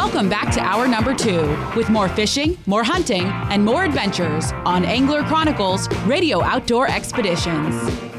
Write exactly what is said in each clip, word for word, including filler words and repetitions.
Welcome back to hour number two with more fishing, more hunting, and more adventures on Angler Chronicles Radio Outdoor Expeditions.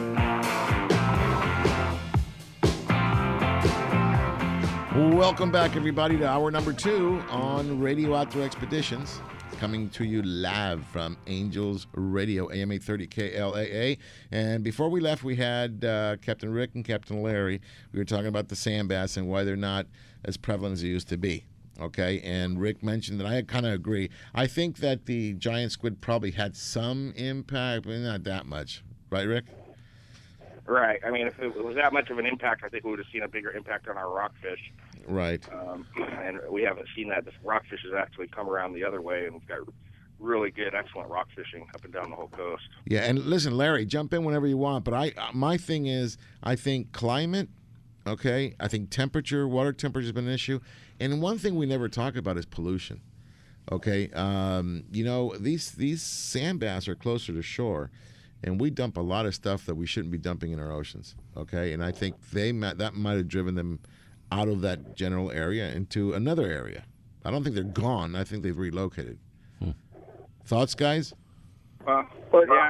Welcome back, everybody, to hour number two on Radio Outdoor Expeditions. Coming to you live from Angels Radio, A M eight thirty K L A A. And before we left, we had uh, Captain Rick and Captain Larry. We were talking about the sand bass and why they're not as prevalent as they used to be. Okay, and Rick mentioned that I kind of agree. I think that the giant squid probably had some impact, but not that much. Right, Rick? Right. I mean, if it was that much of an impact, I think we would have seen a bigger impact on our rockfish. Right. Um, and we haven't seen that. The rockfish has actually come around the other way, and we've got really good, excellent rock fishing up and down the whole coast. Yeah, and listen, Larry, jump in whenever you want. But I, my thing is, I think climate, okay, I think temperature, water temperature has been an issue. And one thing we never talk about is pollution. Okay, um, you know, these these sand bass are closer to shore, and we dump a lot of stuff that we shouldn't be dumping in our oceans. Okay, and I think they might, that might have driven them out of that general area into another area. I don't think they're gone. I think they've relocated. Hmm. Thoughts, guys? Uh, well, yeah.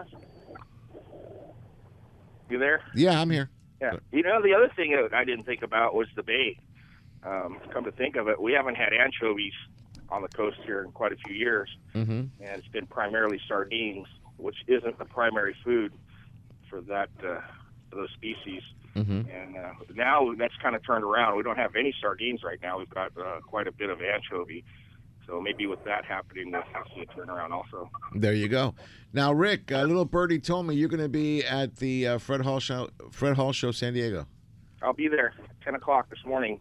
You there? Yeah, I'm here. Yeah. You know, the other thing that I didn't think about was the bait. Um, come to think of it, we haven't had anchovies on the coast here in quite a few years, mm-hmm. and it's been primarily sardines, which isn't the primary food for that uh, for those species. Mm-hmm. And uh, now that's kind of turned around. We don't have any sardines right now. We've got uh, quite a bit of anchovy. So maybe with that happening, we'll see a turnaround also. There you go. Now, Rick, uh, little birdie told me you're going to be at the uh, Fred Hall show, Fred Hall show, San Diego. I'll be there at ten o'clock this morning,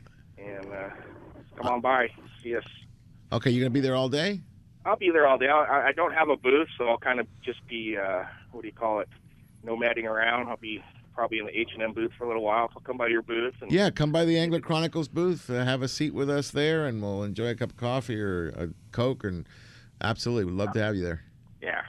and uh, come on by, see us. Okay, you're going to be there all day? I'll be there all day. I, I don't have a booth, so I'll kind of just be, uh, what do you call it, nomading around. I'll be probably in the H and M booth for a little while. I'll come by your booth. And yeah, come by the Angler Chronicles booth. Uh, have a seat with us there, and we'll enjoy a cup of coffee or a Coke. And absolutely, we'd love to have you there. Yeah.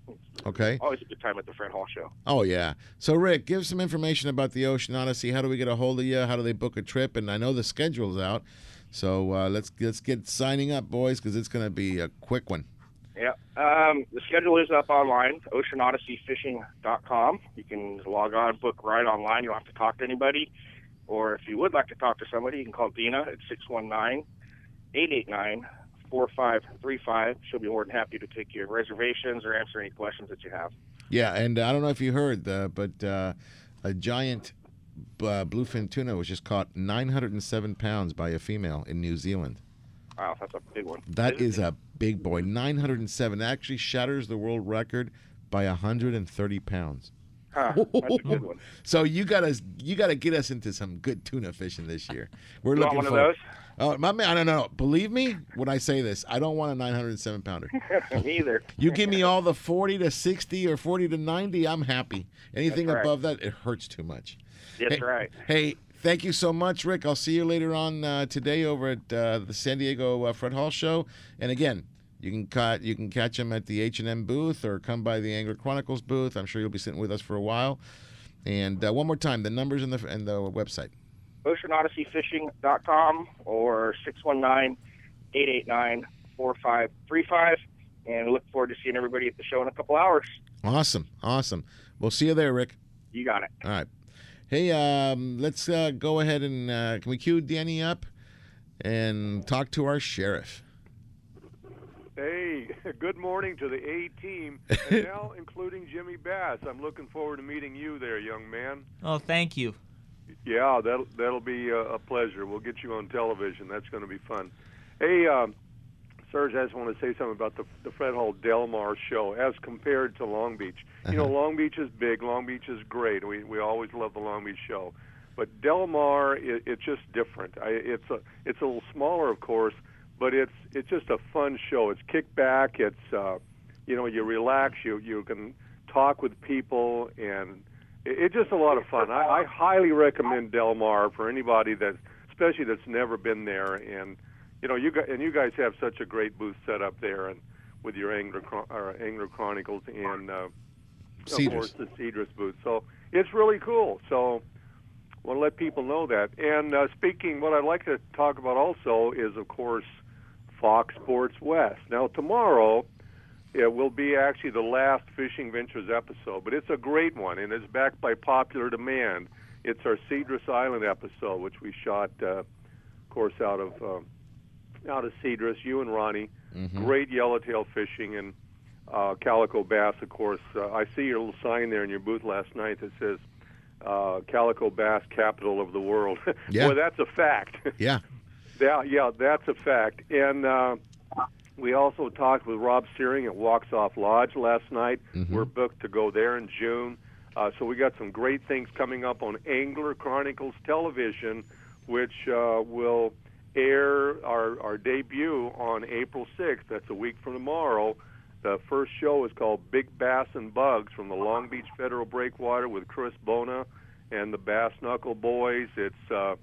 Okay. Always a good time at the Fred Hall show. Oh, yeah. So, Rick, give some information about the Ocean Odyssey. How do we get a hold of you? How do they book a trip? And I know the schedule's out. So uh, let's, let's get signing up, boys, because it's going to be a quick one. Yeah. Um, the schedule is up online, ocean odyssey fishing dot com. You can log on, book right online. You don't have to talk to anybody. Or if you would like to talk to somebody, you can call Dina at six one nine, eight eight nine, four five three five. She'll be more than happy to take your reservations or answer any questions that you have. Yeah, and uh, I don't know if you heard, uh, but uh, a giant uh, bluefin tuna was just caught nine hundred seven pounds by a female in New Zealand. Wow, that's a big one. That is a big boy. nine hundred seven. That actually shatters the world record by one hundred thirty pounds. Huh, that's a good one. So you gotta you gotta get us into some good tuna fishing this year. We're you looking want one for. Of those? Oh, my man! I don't know. Believe me when I say this. I don't want a nine hundred seven pounder. Me either. You give me all the forty to sixty or forty to ninety. I'm happy. Anything That's right. above that, it hurts too much. That's hey, right. Hey. Thank you so much, Rick. I'll see you later on uh, today over at uh, the San Diego uh, Fred Hall show. And again, you can ca- you can catch him at the H and M booth or come by the Angler Chronicles booth. I'm sure you'll be sitting with us for a while. And uh, one more time, the numbers and the and the website. ocean odyssey fishing dot com or six one nine, eight eight nine, four five three five. And we look forward to seeing everybody at the show in a couple hours. Awesome. Awesome. We'll see you there, Rick. You got it. All right. Hey, um, let's uh, go ahead and uh, can we cue Danny up and talk to our sheriff? Hey, good morning to the A team, and now including Jimmy Bass. I'm looking forward to meeting you there, young man. Oh, thank you. Yeah, that'll that'll be a, a pleasure. We'll get you on television. That's going to be fun. Hey, um, Serge, I just want to say something about the the Fred Hall Del Mar show as compared to Long Beach. You know, Long Beach is big. Long Beach is great. We we always love the Long Beach show, but Del Mar, it, it's just different. I, it's a it's a little smaller, of course, but it's it's just a fun show. It's kick back. It's uh, you know, you relax. You you can talk with people, and it, it's just a lot of fun. I, I highly recommend Del Mar for anybody that, especially that's never been there. And you know, you guys, and you guys have such a great booth set up there, and with your Angler or Angler Chronicles and uh, of Cedars. course the Cedars booth. So it's really cool. So want to let people know that. And uh, speaking, what I'd like to talk about also is, of course, Fox Sports West. Now, tomorrow it will be actually the last Fishing Ventures episode, but it's a great one, and it's backed by popular demand. It's our Cedros Island episode, which we shot, uh, of course, out of uh, out of Cedros, you and Ronnie. Mm-hmm. Great yellowtail fishing and uh, calico bass, of course. Uh, I see your little sign there in your booth last night that says uh, Calico Bass Capital of the World. Yeah. Boy, that's a fact. Yeah. Yeah, yeah, that's a fact. And uh, we also talked with Rob Searing at Walks Off Lodge last night. Mm-hmm. We're booked to go there in June. Uh, so we got some great things coming up on Angler Chronicles Television, which uh, will air our, our debut on April sixth. That's a week from tomorrow. The first show is called Big Bass and Bugs from the Long Beach Federal Breakwater with Chris Bona and the Bass Knuckle Boys. It's uh,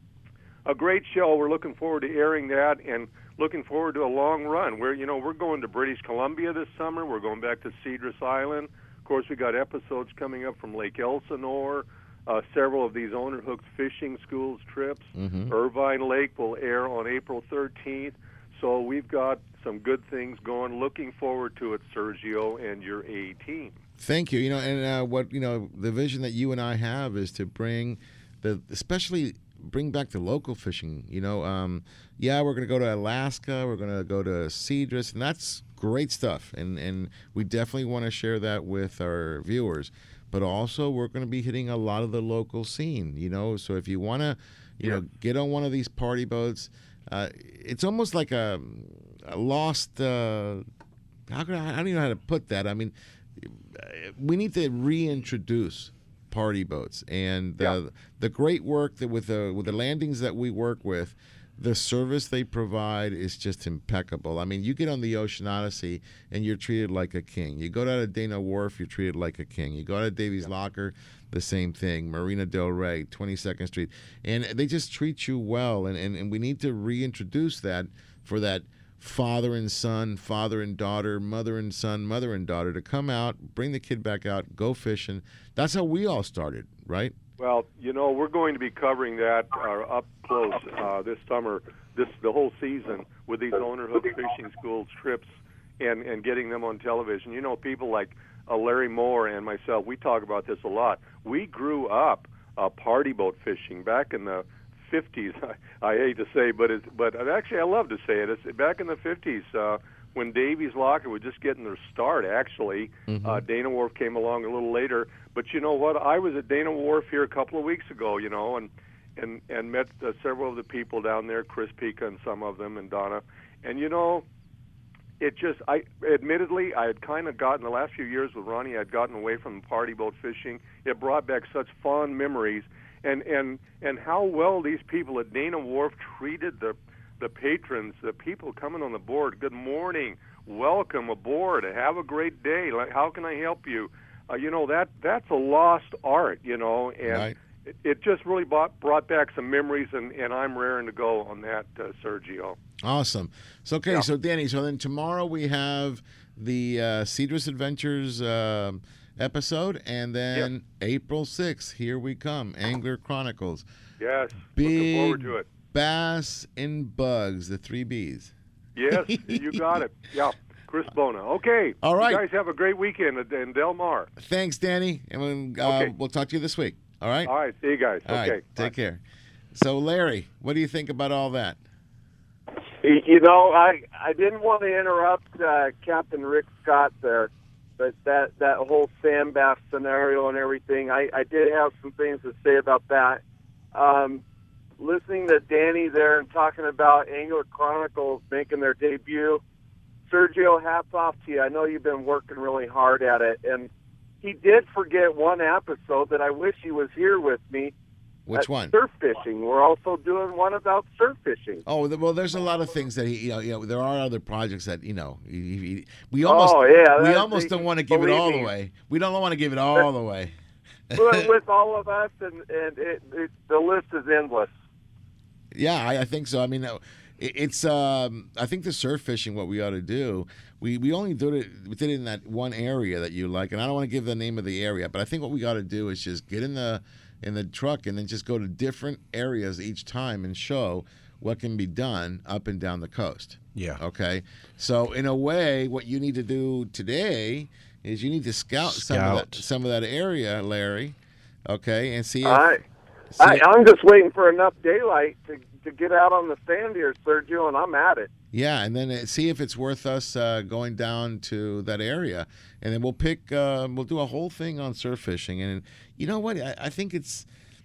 a great show. We're looking forward to airing that and looking forward to a long run. We're, you know, we're going to British Columbia this summer. We're going back to Cedros Island. Of course, we got episodes coming up from Lake Elsinore, uh, several of these owner hooked fishing schools trips. Mm-hmm. Irvine Lake will air on April thirteenth. So we've got some good things going. Looking forward to it, Sergio, and your A team. Thank you. You know, and uh, what you know, the vision that you and I have is to bring the, especially bring back the local fishing. You know, um, yeah, we're going to go to Alaska, we're going to go to Cedros, and that's great stuff. And and we definitely want to share that with our viewers. But also, we're going to be hitting a lot of the local scene. You know, so if you want to, you Yeah. know, get on one of these party boats, uh, it's almost like a, a lost. Uh, how can I, I don't even know how to put that. I mean, we need to reintroduce party boats and the Yeah. the great work that with the with the landings that we work with, the service they provide is just impeccable. I mean, you get on the Ocean Odyssey and you're treated like a king. You go down to Dana Wharf, you're treated like a king. You go to Davies Locker, the same thing. Marina Del Rey, twenty-second Street. And they just treat you well. And, and, and we need to reintroduce that for that father and son, father and daughter, mother and son, mother and daughter to come out, bring the kid back out, go fishing. That's how we all started, right? Well, you know, we're going to be covering that uh, up close uh, this summer, this the whole season with these owner hook fishing schools trips and, and getting them on television. You know, people like uh, Larry Moore and myself, we talk about this a lot. We grew up uh, party boat fishing back in the fifties. I, I hate to say, but it's, but actually I love to say it. It's back in the fifties uh, when Davies Locker was just getting their start. Actually, Mm-hmm. uh, Dana Wharf came along a little later. But you know what? I was at Dana Wharf here a couple of weeks ago, you know, and and and met uh, several of the people down there, Chris Pica and some of them, and Donna. And you know, it just, I admittedly, I had kind of gotten the last few years with Ronnie, I'd gotten away from party boat fishing. It brought back such fond memories, and and and how well these people at Dana Wharf treated the the patrons, the people coming on the board. Good morning, welcome aboard, have a great day. Like, how can I help you? Uh, you know, that that's a lost art, you know, and Right. it, it just really brought, brought back some memories, and, and I'm raring to go on that, uh, Sergio. Awesome. So, okay, Yeah. so Danny, so then tomorrow we have the uh, Cedros Adventures uh, episode, and then April sixth, here we come, Angler Chronicles. Yes, Big looking forward to it. Bass and Bugs, the three B's. Yes, you got it. Yeah, Chris Bona. Okay. All right. You guys have a great weekend in Del Mar. Thanks, Danny, and we'll, uh, Okay. we'll talk to you this week. All right? All right, see you guys. All okay. right, take Bye. care. So, Larry, what do you think about all that? You know, I I didn't want to interrupt uh, Captain Rick Scott there, but that, that whole sand bass scenario and everything, I, I did have some things to say about that. Um, listening to Danny there and talking about Angler Chronicles making their debut, Sergio, hats off to you. I know you've been working really hard at it, and he did forget one episode that I wish he was here with me. Which at one? Surf fishing. We're also doing one about surf fishing. Oh, th- well, there's a lot of things that he, you know, you know there are other projects that, you know, he, he, we almost, Oh, yeah, we that's- almost don't want to give it believe all me. away. We don't want to give it all away. with, with all of us, and, and it, it, the list is endless. Yeah, I, I think so. I mean, uh, it, it's, um, I think the surf fishing, what we ought to do, we, we only did it, we did it in that one area that you like, and I don't want to give the name of the area, but I think what we got to do is just get in the, in the truck and then just go to different areas each time and show what can be done up and down the coast. Yeah. Okay. So in a way, what you need to do today is you need to scout, Scout. some of that some of that area, Larry. Okay, and see. If, I, see I, if- I'm just waiting for enough daylight to, to get out on the sand here, Sergio, and I'm at it. Yeah, and then uh, see if it's worth us uh, going down to that area, and then we'll pick. Uh, we'll do a whole thing on surf fishing, and you know what? I, I think it's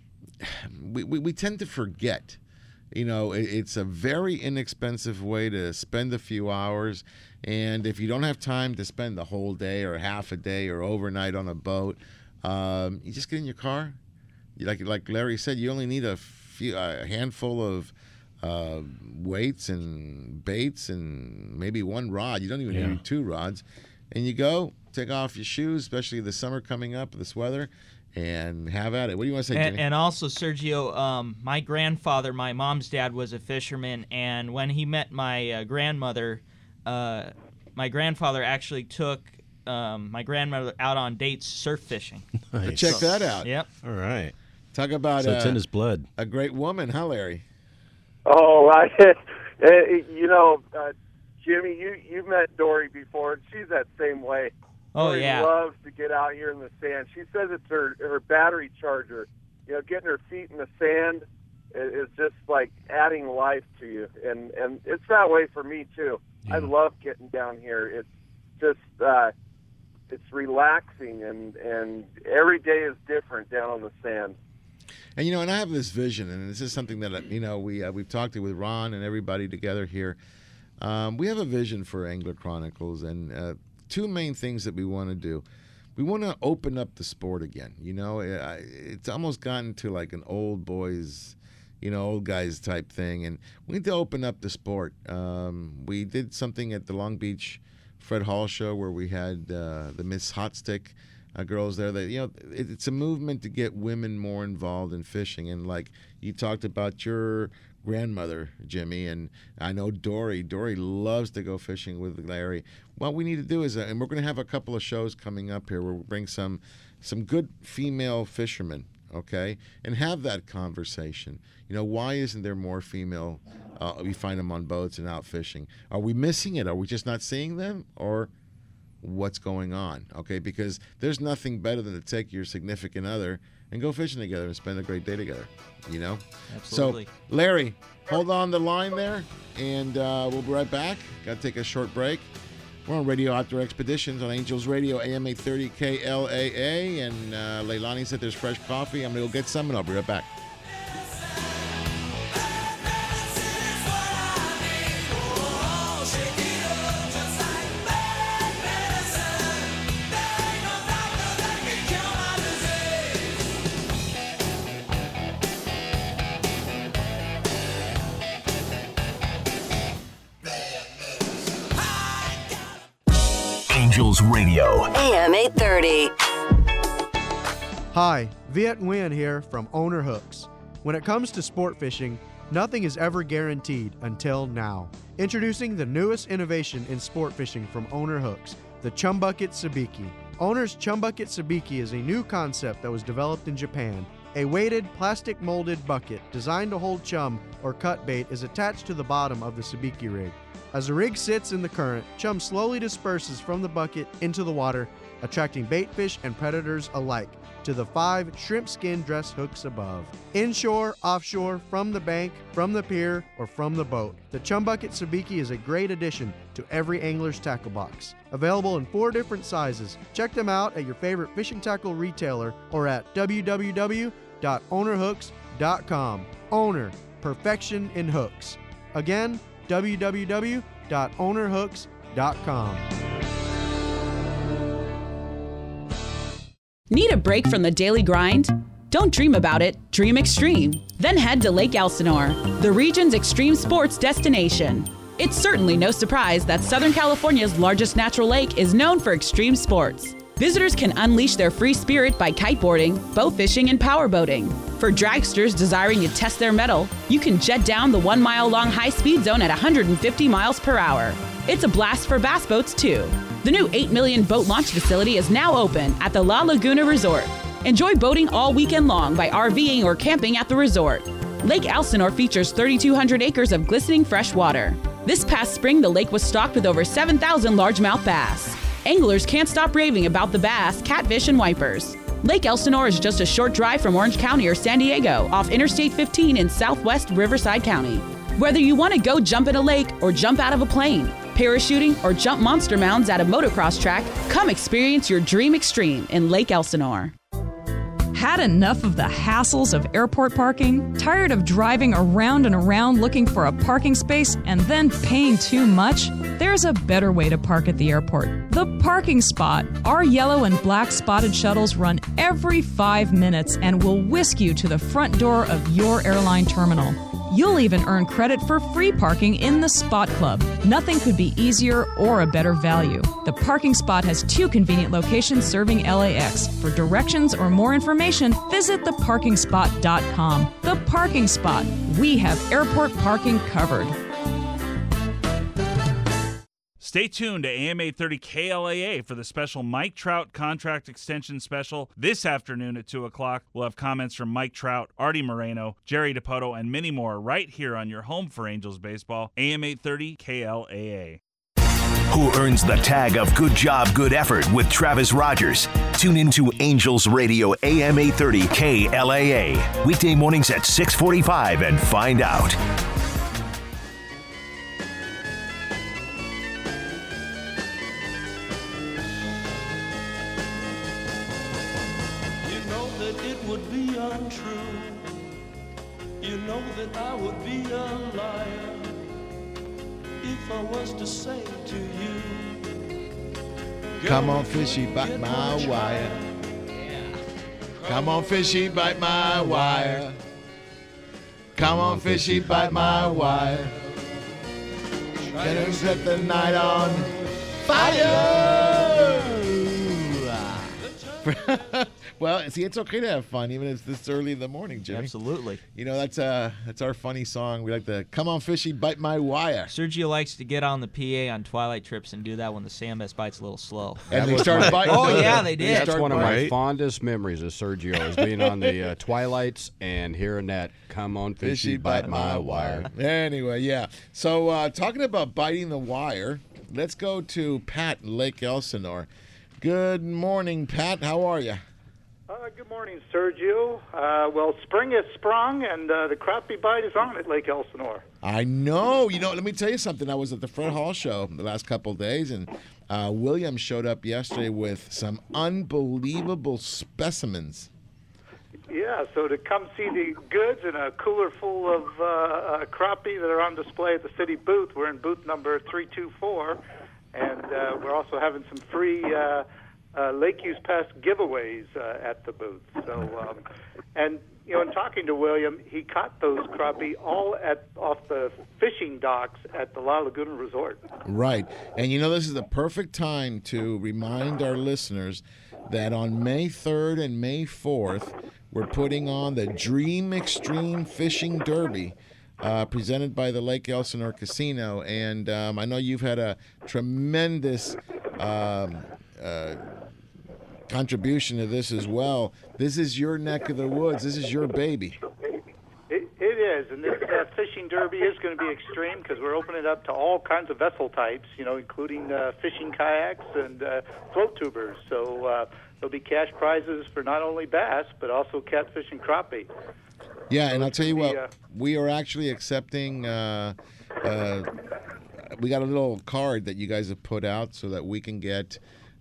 we, we we tend to forget. You know, it, it's a very inexpensive way to spend a few hours, and if you don't have time to spend the whole day or half a day or overnight on a boat, um, you just get in your car. You, like like Larry said, you only need a few a handful of. Uh, weights and baits and maybe one rod. You don't even Yeah. need two rods. And you go, take off your shoes, especially the summer coming up, this weather, and have at it. What do you want to say, And, Jimmy? and also, Sergio, um, my grandfather, my mom's dad, was a fisherman, and when he met my uh, grandmother, uh, my grandfather actually took um, my grandmother out on dates surf fishing. Nice. Check that out. Yep. All right. Talk about So it's uh, in his blood. a great woman, huh, Larry? Oh, I, uh, you know, uh, Jimmy, you you met Dory before, and she's that same way. Oh, Dory yeah. loves to get out here in the sand. She says it's her her battery charger. You know, getting her feet in the sand is just like adding life to you, and and it's that way for me too. I Yeah. love getting down here. It's just uh, it's relaxing, and and every day is different down on the sand. And, you know, and I have this vision, and this is something that, you know, we, uh, we've talked with Ron and everybody together here. Um, we have a vision for Angler Chronicles, and uh, two main things that we want to do. We want to open up the sport again. You know, it, I- it's almost gotten to like an old boys, you know, old guys type thing, and we need to open up the sport. Um, we did something at the Long Beach Fred Hall show where we had uh, the Miss Hot Stick uh, girls there. That, you know, it, it's a movement to get women more involved in fishing, and like you talked about your grandmother, Jimmy, and I know Dory. Dory loves to go fishing with Larry. What we need to do is, uh, and we're going to have a couple of shows coming up here where we'll bring some some good female fishermen, okay, and have that conversation. You know, why isn't there more female? Uh, we find them on boats and out fishing. Are we missing it? Are we just not seeing them, or what's going on? Okay, because there's nothing better than to take your significant other and go fishing together and spend a great day together. You know. Absolutely. So, Larry, hold on the line there, and uh, we'll be right back. Got to take a short break. We're on Radio Outdoor Expeditions on Angels Radio, A M eight thirty K L A A, and uh, Leilani said there's fresh coffee. I'm going to go get some, and I'll be right back. Angels Radio. A M eight thirty. Hi, Viet Nguyen here from Owner Hooks. When it comes to sport fishing, nothing is ever guaranteed until now. Introducing the newest innovation in sport fishing from Owner Hooks, the Chum Bucket Sabiki. Owner's Chum Bucket Sabiki is a new concept that was developed in Japan. A weighted, plastic molded bucket designed to hold chum or cut bait is attached to the bottom of the Sabiki rig. As the rig sits in the current, chum slowly disperses from the bucket into the water, attracting bait fish and predators alike to the five shrimp skin dress hooks above. Inshore, offshore, from the bank, from the pier, or from the boat, the Chum Bucket Sabiki is a great addition to every angler's tackle box. Available in four different sizes. Check them out at your favorite fishing tackle retailer or at w w w dot owner hooks dot com. Owner, perfection in hooks. Again, w w w dot owner hooks dot com. Need a break from the daily grind? Don't dream about it, dream extreme. Then head to Lake Elsinore, the region's extreme sports destination. It's certainly no surprise that Southern California's largest natural lake is known for extreme sports. Visitors can unleash their free spirit by kiteboarding, bow fishing, and powerboating. For dragsters desiring to test their mettle, you can jet down the one mile long high speed zone at one hundred fifty miles per hour. It's a blast for bass boats too. The new eight million boat launch facility is now open at the La Laguna Resort. Enjoy boating all weekend long by RVing or camping at the resort. Lake Elsinore features thirty-two hundred acres of glistening fresh water. This past spring, the lake was stocked with over seven thousand largemouth bass. Anglers can't stop raving about the bass, catfish, and wipers. Lake Elsinore is just a short drive from Orange County or San Diego off Interstate fifteen in southwest Riverside County. Whether you want to go jump in a lake or jump out of a plane, parachuting or jump monster mounds at a motocross track, come experience your dream extreme in Lake Elsinore. Had enough of the hassles of airport parking? Tired of driving around and around looking for a parking space and then paying too much? There's a better way to park at the airport. The Parking Spot. Our yellow and black spotted shuttles run every five minutes and will whisk you to the front door of your airline terminal. You'll even earn credit for free parking in the Spot Club. Nothing could be easier or a better value. The Parking Spot has two convenient locations serving L A X. For directions or more information, visit the parking spot dot com. The Parking Spot. We have airport parking covered. Stay tuned to A M eight thirty K L A A for the special Mike Trout contract extension special. This afternoon at two o'clock, we'll have comments from Mike Trout, Artie Moreno, Jerry DiPoto, and many more right here on your home for Angels baseball, A M eight thirty K L A A. Who earns the tag of good job, good effort with Travis Rogers? Tune into Angels Radio A M eight thirty K L A A. Weekday mornings at six forty-five and find out. You know that I would be a liar if I was to say to you, come on, fishy, bite my wire. Come on, fishy, bite my wire. Come on, fishy, bite my wire. Gonna set the night on fire. Well, see, it's okay to have fun, even if it's this early in the morning, Jimmy. Absolutely. You know, that's uh, that's our funny song. We like to come on, fishy, bite my wire. Sergio likes to get on the P A on twilight trips and do that when the sand bass bite's a little slow. And they started biting. Oh, yeah, they did. That's one of biting. my fondest memories of Sergio, is being on the uh, twilights and hearing that, come on, fishy, Fishy, bite, bite my my wire. Anyway, yeah. So uh, talking about biting the wire, let's go to Pat in Lake Elsinore. Good morning, Pat. How are you? Uh, good morning, Sergio. Uh, well, spring has sprung, and uh, the crappie bite is on at Lake Elsinore. I know. You know, let me tell you something. I was at the Fred Hall show the last couple of days, and uh, William showed up yesterday with some unbelievable specimens. Yeah, so to come see the goods in a cooler full of uh, uh, crappie that are on display at the city booth, we're in booth number three two four, and uh, we're also having some free uh, uh, Lake Use Pass giveaways uh, at the booth. So, um, and you know, in talking to William, he caught those crappie all at off the fishing docks at the La Laguna Resort. Right, and you know, this is the perfect time to remind our listeners that on May third and May fourth, we're putting on the Dream Extreme Fishing Derby, uh, presented by the Lake Elsinore Casino. And um, I know you've had a tremendous um, uh, contribution to this as well. This is your neck of the woods. This is your baby. It, it is, and this uh, fishing derby is going to be extreme because we're opening it up to all kinds of vessel types, you know, including uh, fishing kayaks and uh, float tubers. So uh, there'll be cash prizes for not only bass, but also catfish and crappie. Yeah, so and I'll tell you be, what, uh, we are actually accepting, uh, uh, we got a little card that you guys have put out so that we can get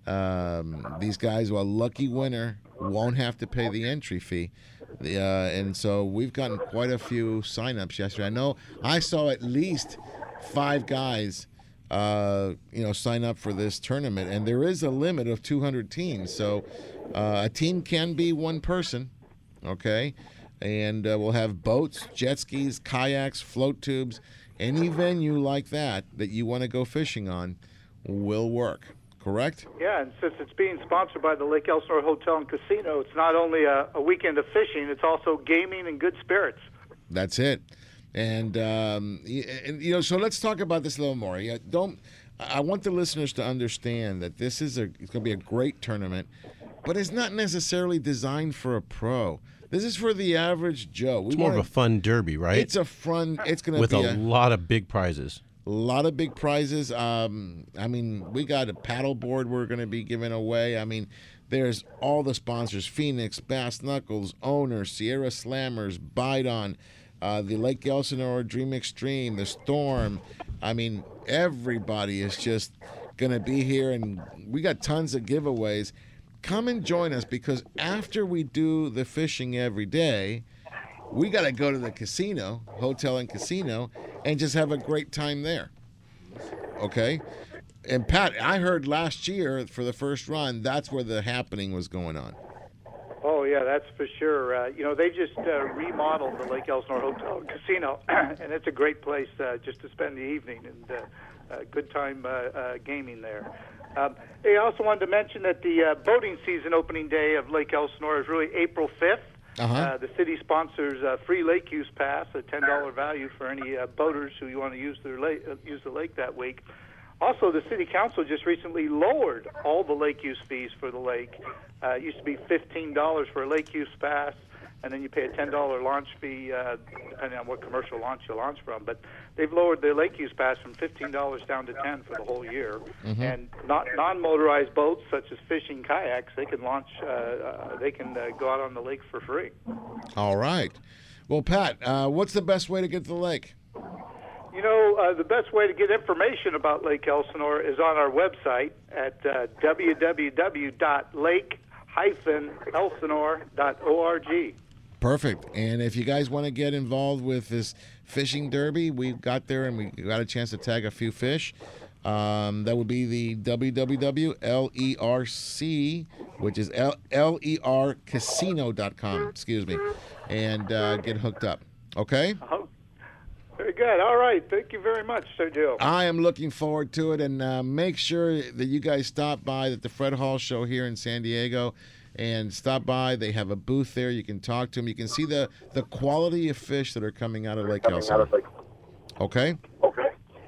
um, these guys, well, lucky winner won't have to pay the entry fee. The, uh, and so we've gotten quite a few sign-ups yesterday. I know I saw at least five guys, uh, you know, sign up for this tournament, and there is a limit of two hundred teams. So uh, a team can be one person, okay? And uh, we'll have boats, jet skis, kayaks, float tubes, any venue like that that you want to go fishing on will work. Correct? Yeah, and since it's being sponsored by the Lake Elsinore Hotel and Casino, it's not only a, a weekend of fishing, it's also gaming and good spirits. That's it. And, um, and you know, so let's talk about this a little more. Yeah, don't. I want the listeners to understand that this is a it's going to be a great tournament. but it's not necessarily designed for a pro. This is for the average Joe. We It's more wanna, of a fun derby, right? It's a fun. It's going to with be a, a lot of big prizes. A lot of big prizes. Um, I mean, we got a paddle board we're going to be giving away. I mean, there's all the sponsors: Phoenix, Bass Knuckles, Owner, Sierra Slammers, Bidon, uh, the Lake Elsinore Dream Extreme, the Storm. I mean, everybody is just going to be here, and we got tons of giveaways. Come and join us, because after we do the fishing every day, we got to go to the casino, hotel and casino, and just have a great time there. Okay? And Pat, I heard last year for the first run, that's where the happening was going on. Oh, yeah, that's for sure. Uh, you know, they just uh, remodeled the Lake Elsinore Hotel and Casino, and it's a great place uh, just to spend the evening, and uh, uh, good time uh, uh, gaming there. Um, I also wanted to mention that the uh, boating season opening day of Lake Elsinore is really April fifth. Uh-huh. Uh, the city sponsors a free lake use pass, a ten dollars value for any uh, boaters who you want to use their lake, uh, use the lake that week. Also, the city council just recently lowered all the lake use fees for the lake. Uh, it used to be fifteen dollars for a lake use pass, and then you pay a ten dollars launch fee, uh, depending on what commercial launch you launch from. But they've lowered the lake use pass from fifteen dollars down to ten dollars for the whole year. Mm-hmm. And not, non-motorized boats such as fishing kayaks, they can launch. Uh, uh, they can uh, go out on the lake for free. All right. Well, Pat, uh, what's the best way to get to the lake? You know, uh, the best way to get information about Lake Elsinore is on our website at uh, w w w dot lake dash elsinore dot org. Perfect. And if you guys want to get involved with this fishing derby, we got there and we got a chance to tag a few fish. Um, that would be the w w w dot l e r c, which is L E R casino dot com, excuse me, and uh, get hooked up. Okay? Oh, very good. All right. Thank you very much, Sergio. I am looking forward to it, and uh, make sure that you guys stop by at the Fred Hall Show here in San Diego. And stop by. They have a booth there. You can talk to them. You can see the, the quality of fish that are coming out of Lake Elsinore. Okay? Okay.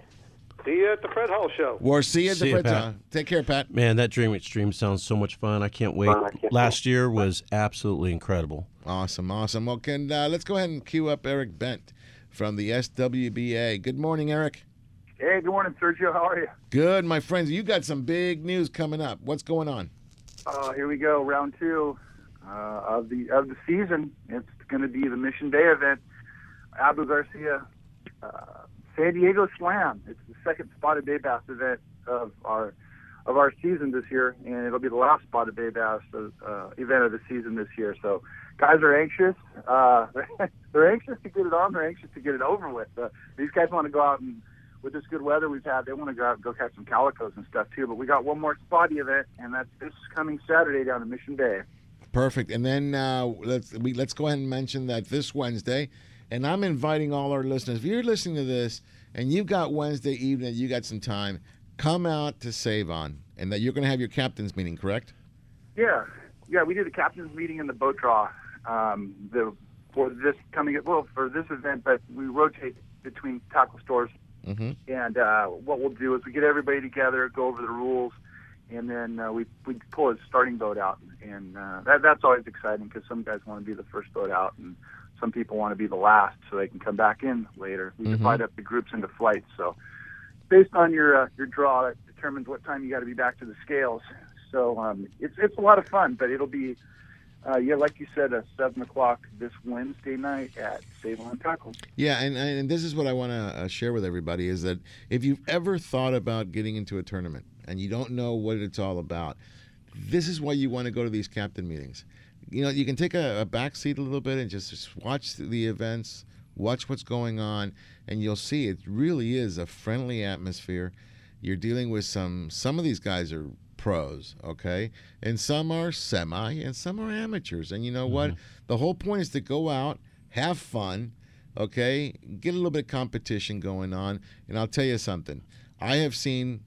See you at the Fred Hall Show. We'll see you at See the ya, Fred Pat. Hall. Take care, Pat. Man, that Dream Extreme sounds so much fun. I can't wait. Uh, I can't Last year was absolutely incredible. Awesome, awesome. Well, can, uh, let's go ahead and cue up Eric Bent from the S W B A. Good morning, Eric. Hey, good morning, Sergio. How are you? Good, my friends. You got some big news coming up. What's going on? Uh, here we go, round two uh, of the of the season. It's going to be the Mission Day event, Abu Garcia uh, San Diego Slam. It's the second spotted bay bass event of our of our season this year, and it'll be the last spotted bay bass uh, event of the season this year. So, guys are anxious. Uh, they're anxious to get it on. They're anxious to get it over with. Uh, these guys want to go out and, with this good weather we've had, they want to go out and go catch some calicos and stuff too. But we got one more spotty event, and that's this coming Saturday down in Mission Bay. Perfect. And then uh, let's we let's go ahead and mention that this Wednesday, and I'm inviting all our listeners. If you're listening to this and you've got Wednesday evening, you got some time, come out to Save On, and that you're going to have your captain's meeting, correct? Yeah, yeah. We did a captain's meeting in the boat draw um, the for this coming well for this event, but we rotate between tackle stores. Mm-hmm. And uh, what we'll do is we get everybody together, go over the rules, and then uh, we we pull a starting boat out, and uh, that that's always exciting because some guys want to be the first boat out, and some people want to be the last so they can come back in later. We Mm-hmm. divide up the groups into flights, so based on your uh, your draw, it determines what time you got to be back to the scales. So um, it's it's a lot of fun, but it'll be. Uh, yeah, like you said, uh, seven o'clock this Wednesday night at Save On Tackles. Yeah, and and this is what I want to uh, share with everybody is that if you've ever thought about getting into a tournament and you don't know what it's all about, this is why you want to go to these captain meetings. You know, you can take a, a back seat a little bit and just, just watch the events, watch what's going on, and you'll see it really is a friendly atmosphere. You're dealing with some, some of these guys are pros, okay? And some are semi, and some are amateurs. And you know what? The whole point is to go out, have fun, okay? Get a little bit of competition going on. And I'll tell you something. I have seen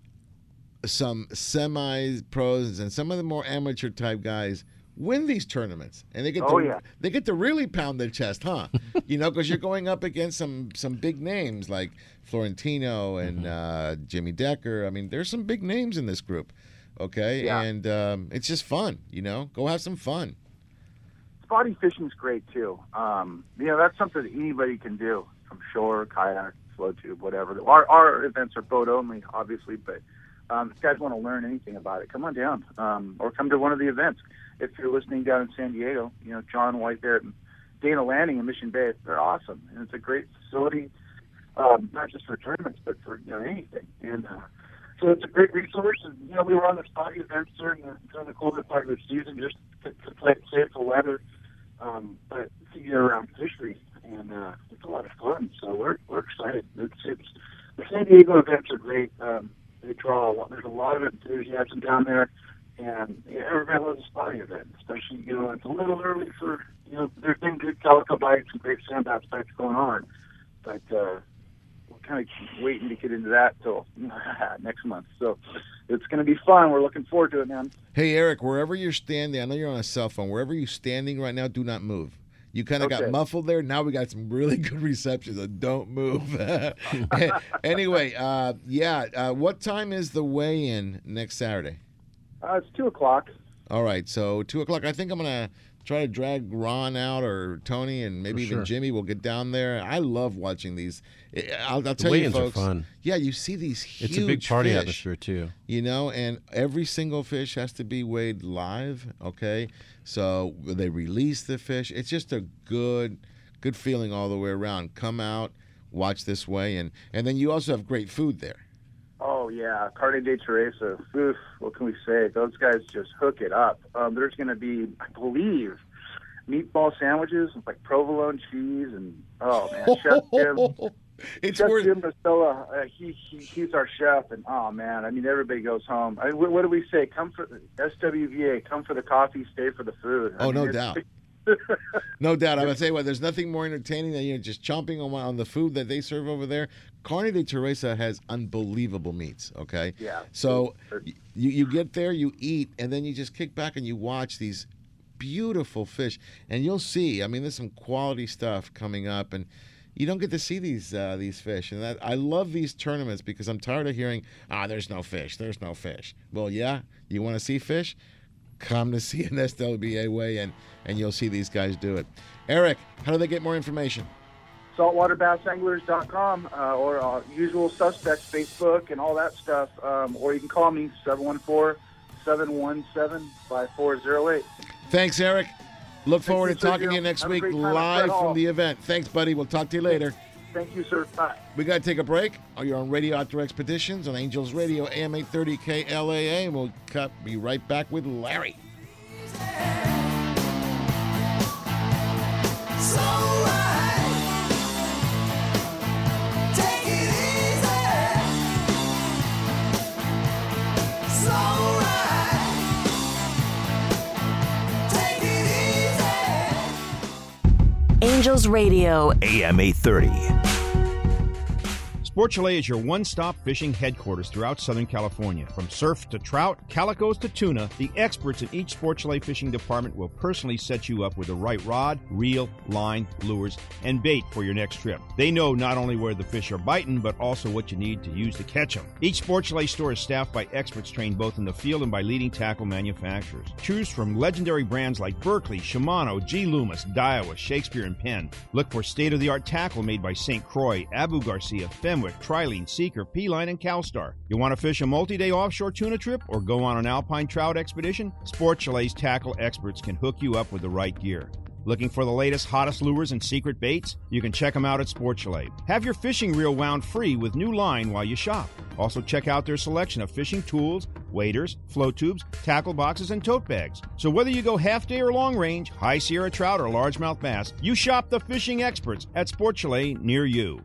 some semi-pros and some of the more amateur-type guys win these tournaments, and they get Oh, to, yeah. they get to really pound their chest, huh? You know, because you're going up against some some big names like Florentino and uh, Jimmy Decker. I mean, there's some big names in this group. okay? Yeah. And um, it's just fun, you know? Go have some fun. Spotty fishing's great too. Um, you know, that's something that anybody can do from shore, kayak, flow tube, whatever. Our, our events are boat only, obviously, but um, if you guys want to learn anything about it, come on down um, or come to one of the events. If you're listening down in San Diego, you know, John White there at Dana Landing in Mission Bay, they're awesome. And it's a great facility, um, not just for tournaments, but for, you know, anything. And uh, so it's a great resource. And, you know, we were on the spotty events during the, during the colder part of the season just to, to play it safe for weather. Um, but it's a year-round fishery, and uh, it's a lot of fun. So we're we're excited. It's, it's the San Diego events are great. Um, they draw a lot. There's a lot of enthusiasm down there, and yeah, everybody loves a spotty event. Especially, you know, it's a little early for, you know, there's been good calico bites and great sand bass bites going on, but uh, we're kind of waiting to get into that till next month. So it's going to be fun. We're looking forward to it, man. Hey, Eric, wherever you're standing, I know you're on a cell phone. Wherever you're standing right now, do not move. You kind of Okay. got muffled there. Now we got some really good reception, so don't move. Anyway, uh, yeah, uh, what time is the weigh-in next Saturday? Uh, it's two o'clock. All right, so two o'clock. I think I'm going to try to drag Ron out or Tony and maybe For even sure. Jimmy. We'll get down there. I love watching these. I'll, I'll The tell you, weigh-ins are folks. fun. Yeah, you see these huge It's a big party fish, atmosphere, too. You know, and every single fish has to be weighed live, okay? So they release the fish. It's just a good good feeling all the way around. Come out, watch this weigh-in. And then you also have great food there. Oh, yeah. Carne de Teresa. Oof, what can we say? Those guys just hook it up. Um, there's going to be, I believe, meatball sandwiches with, like, provolone cheese. And, oh, man, Chef Jim. It's Chef worth- Jim Marcella, uh, he, he, he's our chef. And, oh, man, I mean, everybody goes home. I mean, what, what do we say? Come for S W V A. Come for the coffee, stay for the food. I Oh, mean, no it's- doubt. No doubt. I'm going to tell you what, there's nothing more entertaining than you know, just chomping on, on the food that they serve over there. Carne de Teresa has unbelievable meats, okay? Yeah. So y- you, you get there, you eat, and then you just kick back and you watch these beautiful fish. And you'll see, I mean, there's some quality stuff coming up, and you don't get to see these uh, these fish. And that, I love these tournaments because I'm tired of hearing, ah, there's no fish, there's no fish. Well, yeah, you want to see fish? Come to see an S W B A weigh-in, and you'll see these guys do it. Eric, how do they get more information? saltwater bass anglers dot com uh, or uh, Usual Suspects Facebook and all that stuff. Um, or you can call me, seven one four, seven one seven, five four zero eight. Thanks, Eric. Look forward you, to talking Sergio. to you next Have a week great time at live Fred Hall. from the event. Thanks, buddy. We'll talk to you later. Thank you, sir. Bye. We got to take a break. Oh, you're on Radio Outdoor Expeditions on Angels Radio, A M eight thirty K L A A, and we'll cut, be right back with Larry. Angels Radio, A M eight thirty. Sport Chalet is your one-stop fishing headquarters throughout Southern California. From surf to trout, calicos to tuna, the experts in each Sport Chalet fishing department will personally set you up with the right rod, reel, line, lures, and bait for your next trip. They know not only where the fish are biting, but also what you need to use to catch them. Each Sport Chalet store is staffed by experts trained both in the field and by leading tackle manufacturers. Choose from legendary brands like Berkley, Shimano, G. Loomis, Daiwa, Shakespeare, and Penn. Look for state-of-the-art tackle made by Saint Croix, Abu Garcia, Fenwick, Trilene, Seeker, P-Line, and CalStar. You want to fish a multi-day offshore tuna trip or go on an alpine trout expedition? Sport Chalet's tackle experts can hook you up with the right gear. Looking for the latest, hottest lures and secret baits? You can check them out at Sport Chalet. Have your fishing reel wound free with new line while you shop. Also check out their selection of fishing tools, waders, flow tubes, tackle boxes, and tote bags. So whether you go half day or long range, high Sierra trout or largemouth bass, you shop the fishing experts at Sport Chalet near you.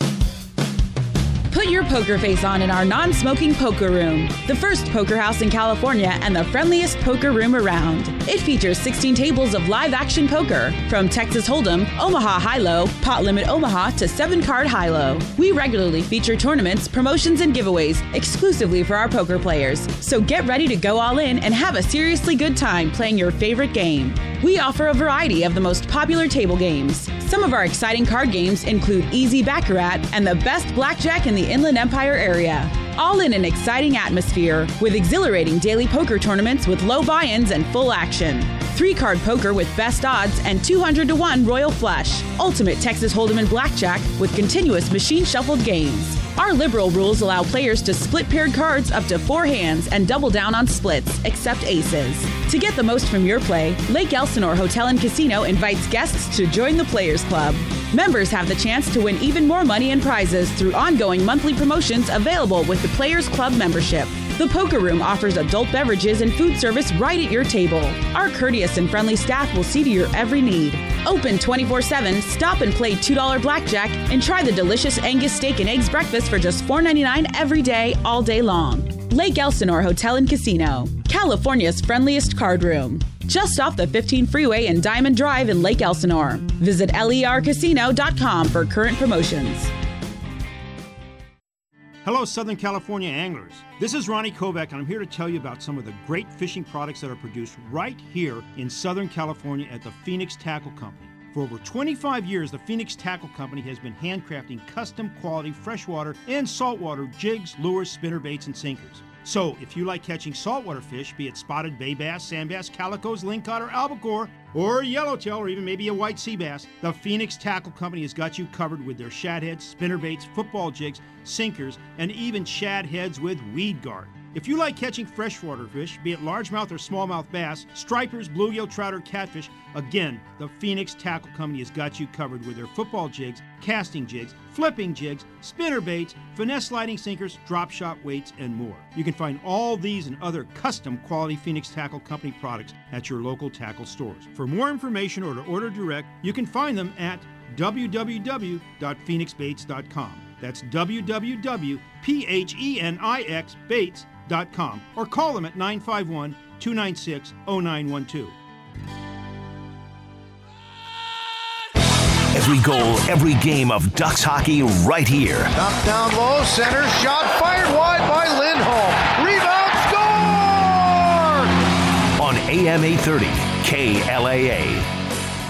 Put your poker face on in our non-smoking poker room, the first poker house in California and the friendliest poker room around. It features sixteen tables of live-action poker, from Texas Hold'em, Omaha High-Low, Pot Limit Omaha to seven-card High-Low. We regularly feature tournaments, promotions, and giveaways exclusively for our poker players. So get ready to go all in and have a seriously good time playing your favorite game. We offer a variety of the most popular table games. Some of our exciting card games include Easy Baccarat and the best blackjack in the Inland Empire area. all in an exciting atmosphere with exhilarating daily poker tournaments with low buy-ins and full action. Three-card poker with best odds and two hundred to one royal flush. Ultimate Texas Hold'em and blackjack with continuous machine-shuffled games. Our liberal rules allow players to split paired cards up to four hands and double down on splits, except aces. To get the most from your play, Lake Elsinore Hotel and Casino invites guests to join the Players Club. Members have the chance to win even more money and prizes through ongoing monthly promotions available with the Players Club membership. The Poker Room offers adult beverages and food service right at your table. Our courteous and friendly staff will see to your every need. Open twenty-four seven, stop and play two dollar blackjack, and try the delicious Angus steak and eggs breakfast for just four ninety-nine every day, all day long. Lake Elsinore Hotel and Casino, California's friendliest card room. Just off the fifteen freeway and Diamond Drive in Lake Elsinore. Visit ler casino dot com for current promotions. Hello, Southern California anglers. This is Ronnie Kovac, and I'm here to tell you about some of the great fishing products that are produced right here in Southern California at the Phoenix Tackle Company. For over twenty-five years, the Phoenix Tackle Company has been handcrafting custom quality freshwater and saltwater jigs, lures, spinnerbaits, and sinkers. So, if you like catching saltwater fish, be it spotted bay bass, sand bass, calicos, lingcod, or albacore, or yellowtail, or even maybe a white sea bass, the Phoenix Tackle Company has got you covered with their shad heads, spinnerbaits, football jigs, sinkers, and even shad heads with weed guard. If you like catching freshwater fish, be it largemouth or smallmouth bass, stripers, bluegill, trout, or catfish, again, the Phoenix Tackle Company has got you covered with their football jigs, casting jigs, flipping jigs, spinner baits, finesse sliding sinkers, drop shot weights, and more. You can find all these and other custom quality Phoenix Tackle Company products at your local tackle stores. For more information or to order direct, you can find them at w w w dot phoenix baits dot com. That's w w w dot phoenix baits dot com or call them at nine five one, two nine six, zero nine one two. Every goal, every game of Ducks hockey right here. Knocked down low, center shot fired wide by Lindholm. Rebound, score! On A M eight thirty, K L A A.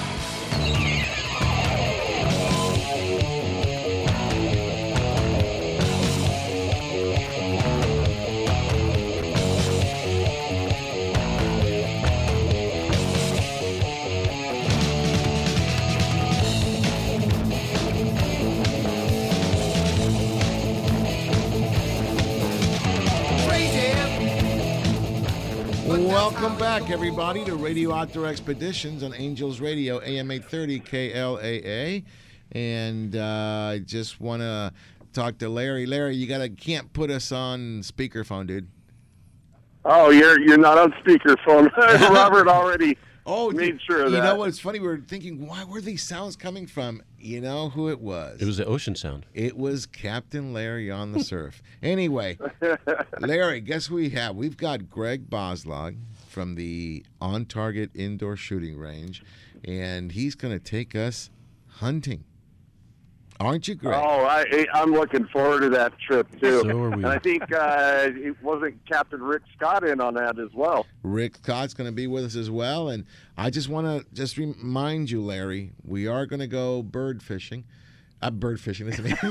Welcome back, everybody, to Radio Outdoor Expeditions on Angels Radio, A M eight thirty K L A A. And uh, I just want to talk to Larry. Larry, you gotta can't put us on speakerphone, dude. Oh, you're you're not on speakerphone. Robert already oh, made dude, sure of you that. know what's funny? We were thinking, why were these sounds coming from? You know who it was? It was the ocean sound. It was Captain Larry on the surf. Anyway, Larry, guess who we have? We've got Greg Boslog from the On Target Indoor Shooting Range, and he's going to take us hunting. Aren't you, Greg? Oh, I, I'm looking forward to that trip, too. So are we. And I think uh, it wasn't Captain Rick Scott in on that as well. Rick Scott's going to be with us as well. And I just want to just remind you, Larry, we are going to go bird fishing. Uh, bird fishing, isn't it?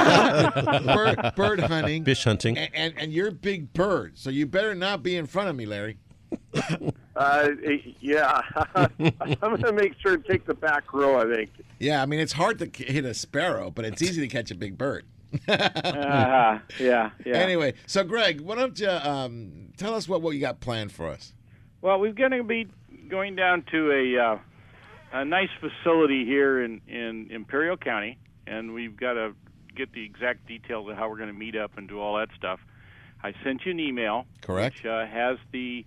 bird, bird hunting. Fish hunting. And, and, and you're a big bird, so you better not be in front of me, Larry. Uh, yeah, I'm going to make sure to take the back row, I think. Yeah, I mean, it's hard to hit a sparrow, but it's easy to catch a big bird. uh-huh. Yeah, yeah. Anyway, so Greg, why don't you um, tell us what, what you got planned for us? Well, we're going to be going down to a uh, a nice facility here in, in Imperial County, and we've got to get the exact details of how we're going to meet up and do all that stuff. I sent you an email. Correct. Which uh, has the,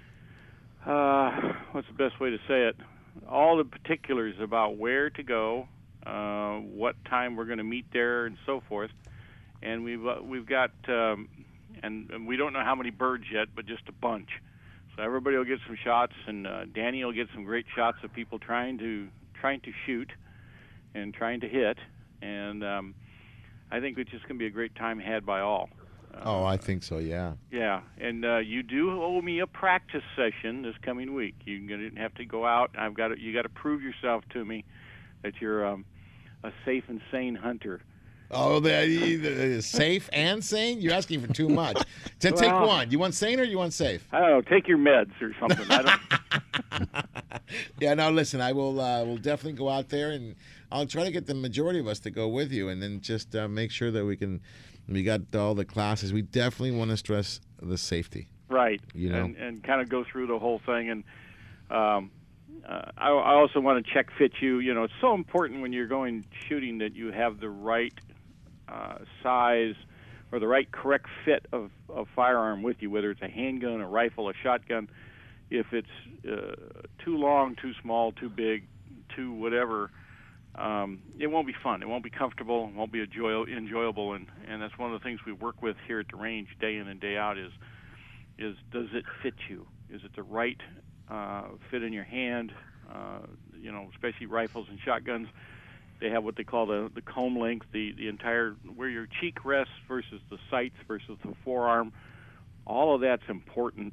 uh, what's the best way to say it, all the particulars about where to go, uh, what time we're going to meet there, and so forth. And we've uh, we've got, um, and, and we don't know how many birds yet, but just a bunch. So everybody will get some shots, and uh, Danny will get some great shots of people trying to trying to shoot and trying to hit. And um, I think it's just going to be a great time had by all. Uh, oh, I think so, yeah. Yeah, and uh, you do owe me a practice session this coming week. You're going to have to go out. I've got to, you got to prove yourself to me that you're um, a safe and sane hunter. Oh, the, the safe and sane? You're asking for too much. To take Well- one. You want sane or you want safe? I don't know. Take your meds or something. I don't. Yeah, no, listen, I will uh, will definitely go out there, and I'll try to get the majority of us to go with you, and then just uh, make sure that we can, we got all the classes. We definitely want to stress the safety. Right. You know? And, and kind of go through the whole thing. And um, uh, I, I also want to check fit you. You know, it's so important when you're going shooting that you have the right uh, size or the right correct fit of, of firearm with you, whether it's a handgun, a rifle, a shotgun. If it's uh, too long, too small, too big, too whatever, um, it won't be fun. It won't be comfortable. It won't be enjoy- enjoyable. And, and that's one of the things we work with here at the range day in and day out is, is does it fit you? Is it the right uh, fit in your hand? Uh, you know, especially rifles and shotguns. They have what they call the, the comb length, the, the entire, where your cheek rests versus the sights versus the forearm. All of that's important.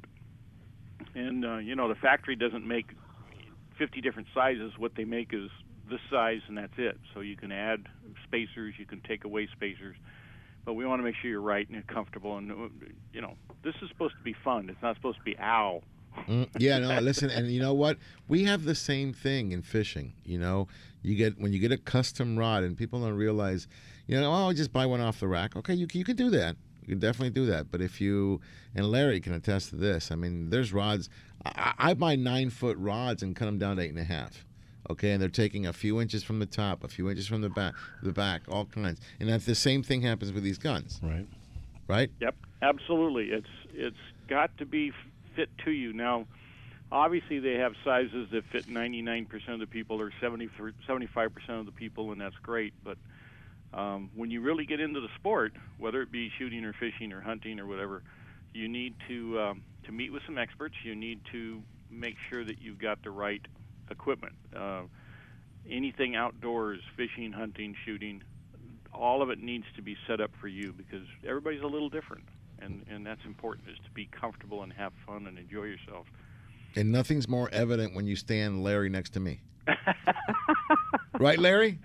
And, uh, you know, the factory doesn't make fifty different sizes. What they make is this size, and that's it. So you can add spacers, you can take away spacers. But we want to make sure you're right and you're comfortable. And, you know, this is supposed to be fun. It's not supposed to be ow. Mm, yeah, no, listen, and you know what? We have the same thing in fishing. You know, you get when you get a custom rod, and people don't realize, you know, oh, just buy one off the rack. Okay, you can, you can do that. You can definitely do that. But if you, and Larry can attest to this, I mean, there's rods. I, I buy nine foot rods and cut them down to eight and a half. Okay, and they're taking a few inches from the top, a few inches from the back, the back, all kinds. And that's the same thing happens with these guns. Right. Right. Yep, absolutely. It's it's got to be fit to you. Now, obviously, they have sizes that fit ninety-nine percent of the people or seventy, seventy-five percent of the people, and that's great. But um, when you really get into the sport, whether it be shooting or fishing or hunting or whatever, you need to um, to meet with some experts. You need to make sure that you've got the right equipment. Uh, anything outdoors, fishing, hunting, shooting, all of it needs to be set up for you because everybody's a little different. And, and that's important, is to be comfortable and have fun and enjoy yourself. And nothing's more evident when you stand Larry next to me. Right, Larry?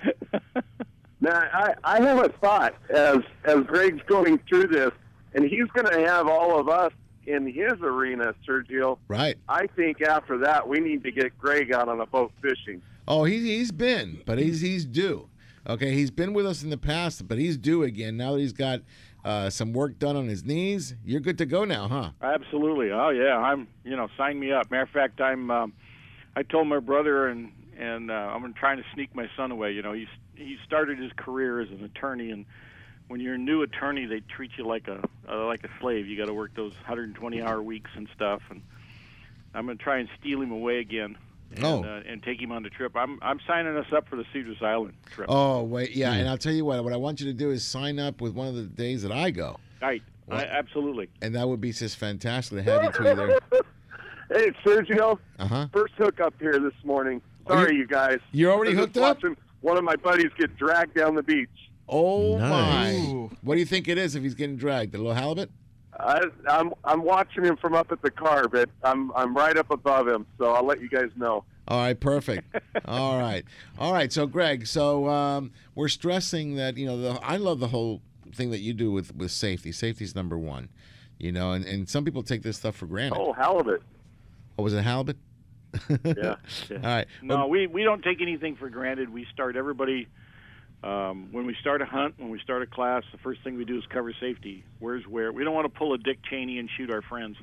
Now, I, I have a thought as as Greg's going through this, and he's going to have all of us in his arena, Sergio. Right. I think after that, we need to get Greg out on a boat fishing. Oh, he, he's been, but he's he's due. Okay, he's been with us in the past, but he's due again. Now that he's got uh, some work done on his knees, you're good to go now, huh? Absolutely. Oh yeah, I'm. You know, sign me up. Matter of fact, I'm. Um, I told my brother, and and uh, I'm trying to sneak my son away. You know, he's he started his career as an attorney, and when you're a new attorney, they treat you like a uh, like a slave. You got to work those one hundred twenty hour weeks and stuff. And I'm going to try and steal him away again. And, Oh. uh, and take him on the trip. I'm I'm signing us up for the Cedars Island trip. Oh, wait, yeah, and I'll tell you what, what I want you to do is sign up with one of the days that I go. Right, I, absolutely. And that would be just fantastic to have you two there. Hey, Sergio. Uh-huh. First hookup here this morning. Oh, Sorry, you- you guys. you're already I'm just hooked up? watching one of my buddies get dragged down the beach. Oh, Nice. my. What do you think it is if he's getting dragged? The little halibut? I, I'm I'm watching him from up at the car, but I'm I'm right up above him, so I'll let you guys know. All right, perfect. All right. All right, so, Greg, so um, we're stressing that, you know, the, I love the whole thing that you do with, with safety. Safety's number one, you know, and, and some people take this stuff for granted. Oh, halibut. Oh, was it halibut? Yeah. All right. No, we, we don't take anything for granted. We start everybody, um, when we start a hunt, when we start a class, the first thing we do is cover safety. Where's where? We don't want to pull a Dick Cheney and shoot our friends.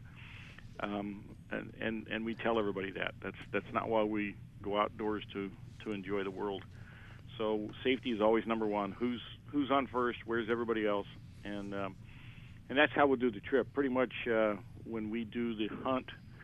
Um, and, and, and we tell everybody that. That's that's not why we go outdoors to, to enjoy the world. So safety is always number one. Who's who's on first? Where's everybody else? And um, and that's how we'll do the trip. Pretty much uh, when we do the hunt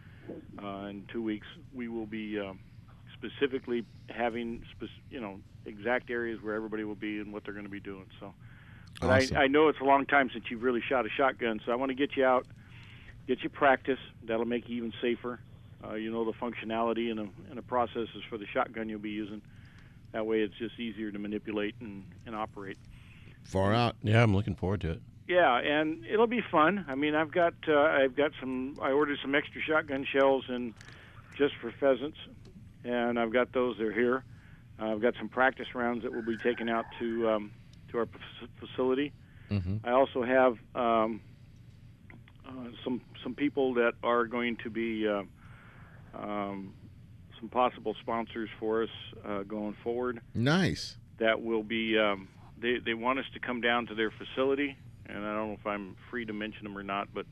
uh, in two weeks, we will be um, specifically having spec- you know exact areas where everybody will be and what they're going to be doing. So, but Awesome. I, I know it's a long time since you've really shot a shotgun, so I want to get you out. Get you practice. That'll make you even safer. Uh, you know the functionality and the, and the processes for the shotgun you'll be using. That way it's just easier to manipulate and, and operate. Far out. Yeah, I'm looking forward to it. Yeah, and it'll be fun. I mean, I've got uh, I've got some. I ordered some extra shotgun shells and just for pheasants, and I've got those. They're here. Uh, I've got some practice rounds that will be taken out to um, to our f- facility. Mm-hmm. I also have um, uh, some some people that are going to be uh, um, some possible sponsors for us uh, going forward. Nice. That will be. Um, they they want us to come down to their facility, and I don't know if I'm free to mention them or not, but.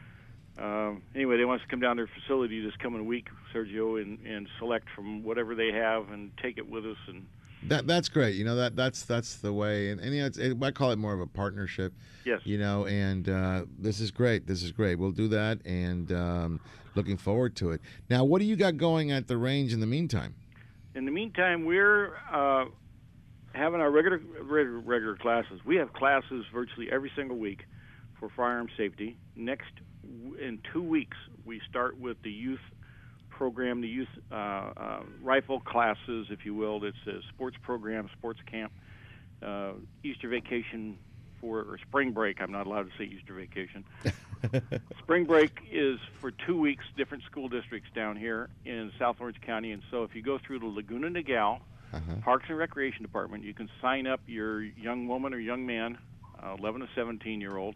Um, anyway, they want us to come down to their facility this coming week, Sergio, and, and select from whatever they have and take it with us. And That that's great. You know that that's that's the way, and, and you know, it's, it, I call it more of a partnership. Yes. You know, and uh, this is great. This is great. We'll do that, and um, looking forward to it. Now, what do you got going at the range in the meantime? In the meantime, we're uh, having our regular, regular regular classes. We have classes virtually every single week for firearm safety. Next, in two weeks, we start with the youth program, the youth uh, uh, rifle classes, if you will. It's a sports program, sports camp, uh, Easter vacation for, or spring break. I'm not allowed to say Easter vacation. Spring break is for two weeks, different school districts down here in South Orange County. And so if you go through the Laguna Niguel uh-huh. Parks and Recreation Department, you can sign up your young woman or young man, uh, eleven to seventeen year old,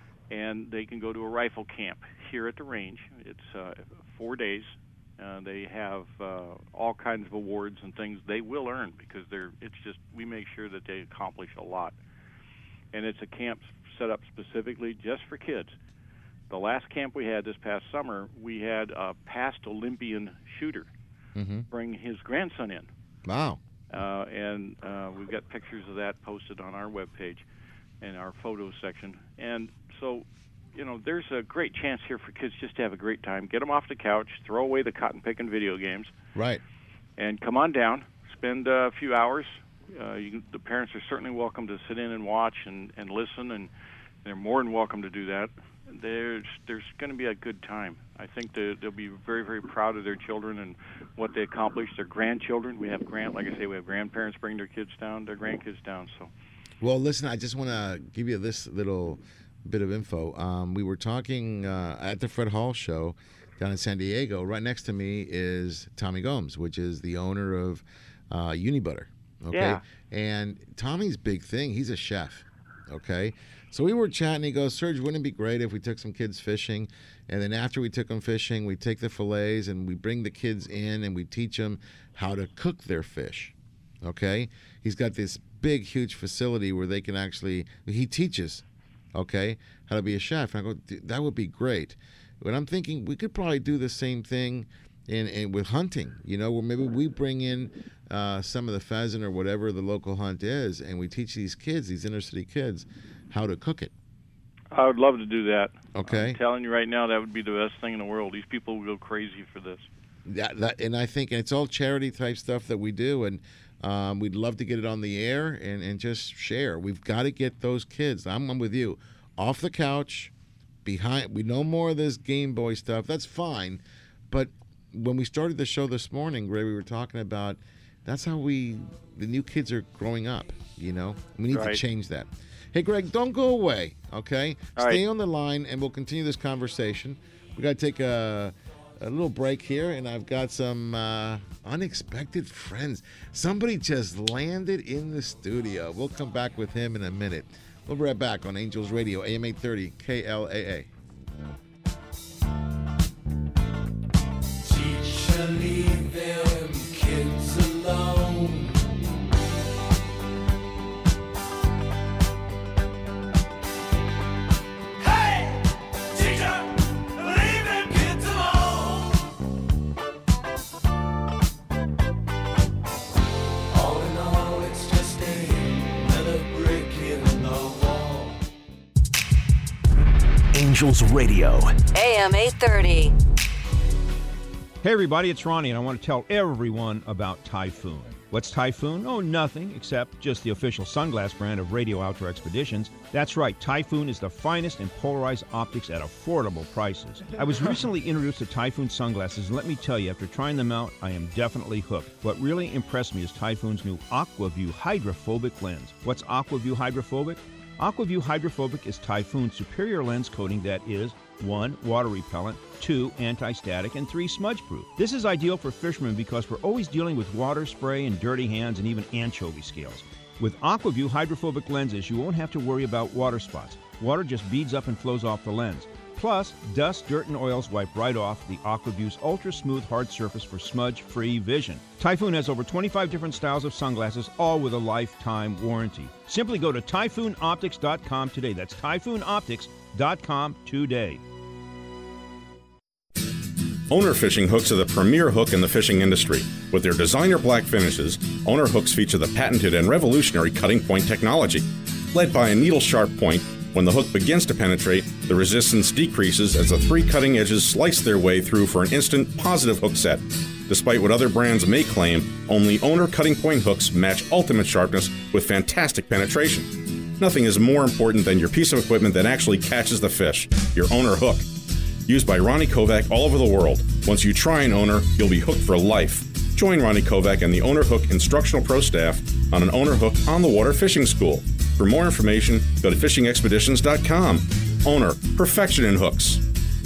and they can go to a rifle camp here at the range. It's uh, four days. Uh, they have uh, all kinds of awards and things they will earn because they're. It's just we make sure that they accomplish a lot, and it's a camp set up specifically just for kids. The last camp we had this past summer, we had a past Olympian shooter mm-hmm. bring his grandson in. Wow! Uh, and uh, we've got pictures of that posted on our webpage in our photos section, and so. You know, there's a great chance here for kids just to have a great time. Get them off the couch, throw away the cotton picking video games, right? And come on down, spend a few hours. Uh, you can, the parents are certainly welcome to sit in and watch and, and listen, and they're more than welcome to do that. There's there's going to be a good time. I think they, they'll be very very proud of their children and what they accomplished. Their grandchildren. We have grand, like I say, we have grandparents bring their kids down, their grandkids down. So, well, listen, I just want to give you this little bit of info. Um, we were talking uh, at the Fred Hall show down in San Diego. Right next to me is Tommy Gomes, which is the owner of uh, Unibutter. Okay, yeah. And Tommy's big thing, he's a chef. Okay, so we were chatting. He goes, "Serge, wouldn't it be great if we took some kids fishing? And then after we took them fishing, we take the fillets and we bring the kids in and we teach them how to cook their fish." Okay, he's got this big, huge facility where they can actually. He teaches. Okay, how to be a chef. And I go, that would be great. But I'm thinking we could probably do the same thing in, in with hunting, you know, where maybe we bring in uh, some of the pheasant or whatever the local hunt is, and we teach these kids, these inner city kids, how to cook it. I would love to do that. Okay. I'm telling you right now, that would be the best thing in the world. These people will go crazy for this. That, that, and I think and it's all charity type stuff that we do, and Um, we'd love to get it on the air and, and just share. We've got to get those kids. I'm, I'm with you. Off the couch, behind. We know more of this Game Boy stuff. That's fine. But when we started the show this morning, Ray, we were talking about that's how we, the new kids are growing up, you know? We need Right. to change that. Hey, Greg, don't go away, okay? All Stay right. on the line, and we'll continue this conversation. We got to take a... a little break here, and I've got some uh, unexpected friends. Somebody just landed in the studio. We'll come back with him in a minute. We'll be right back on Angels Radio, A M eight thirty, K L A A. Teacher, leave them kids alone. Angels Radio. A M eight thirty. Hey everybody, it's Ronnie, and I want to tell everyone about Typhoon. What's Typhoon? Oh, nothing, except just the official sunglass brand of Radio Outdoor Expeditions. That's right, Typhoon is the finest in polarized optics at affordable prices. I was recently introduced to Typhoon sunglasses, and let me tell you, after trying them out, I am definitely hooked. What really impressed me is Typhoon's new AquaView Hydrophobic lens. What's AquaView Hydrophobic? AquaView Hydrophobic is Typhoon's superior lens coating that is one, water repellent, two, anti-static, and three, smudge-proof. This is ideal for fishermen because we're always dealing with water spray and dirty hands and even anchovy scales. With AquaView hydrophobic lenses, you won't have to worry about water spots. Water just beads up and flows off the lens. Plus, dust, dirt, and oils wipe right off the AquaView's ultra-smooth hard surface for smudge-free vision. Typhoon has over twenty-five different styles of sunglasses, all with a lifetime warranty. Simply go to typhoon optics dot com today. That's typhoon optics dot com today. Owner Fishing hooks are the premier hook in the fishing industry. With their designer black finishes, Owner hooks feature the patented and revolutionary cutting point technology. Led by a needle-sharp point, when the hook begins to penetrate, the resistance decreases as the three cutting edges slice their way through for an instant positive hook set. Despite what other brands may claim, only Owner cutting point hooks match ultimate sharpness with fantastic penetration. Nothing is more important than your piece of equipment that actually catches the fish, your Owner hook. Used by Ronnie Kovac all over the world. Once you try an Owner, you'll be hooked for life. Join Ronnie Kovac and the Owner Hook Instructional Pro staff on an Owner Hook on-the-water fishing school. For more information, go to fishing expeditions dot com. Owner, perfection in hooks.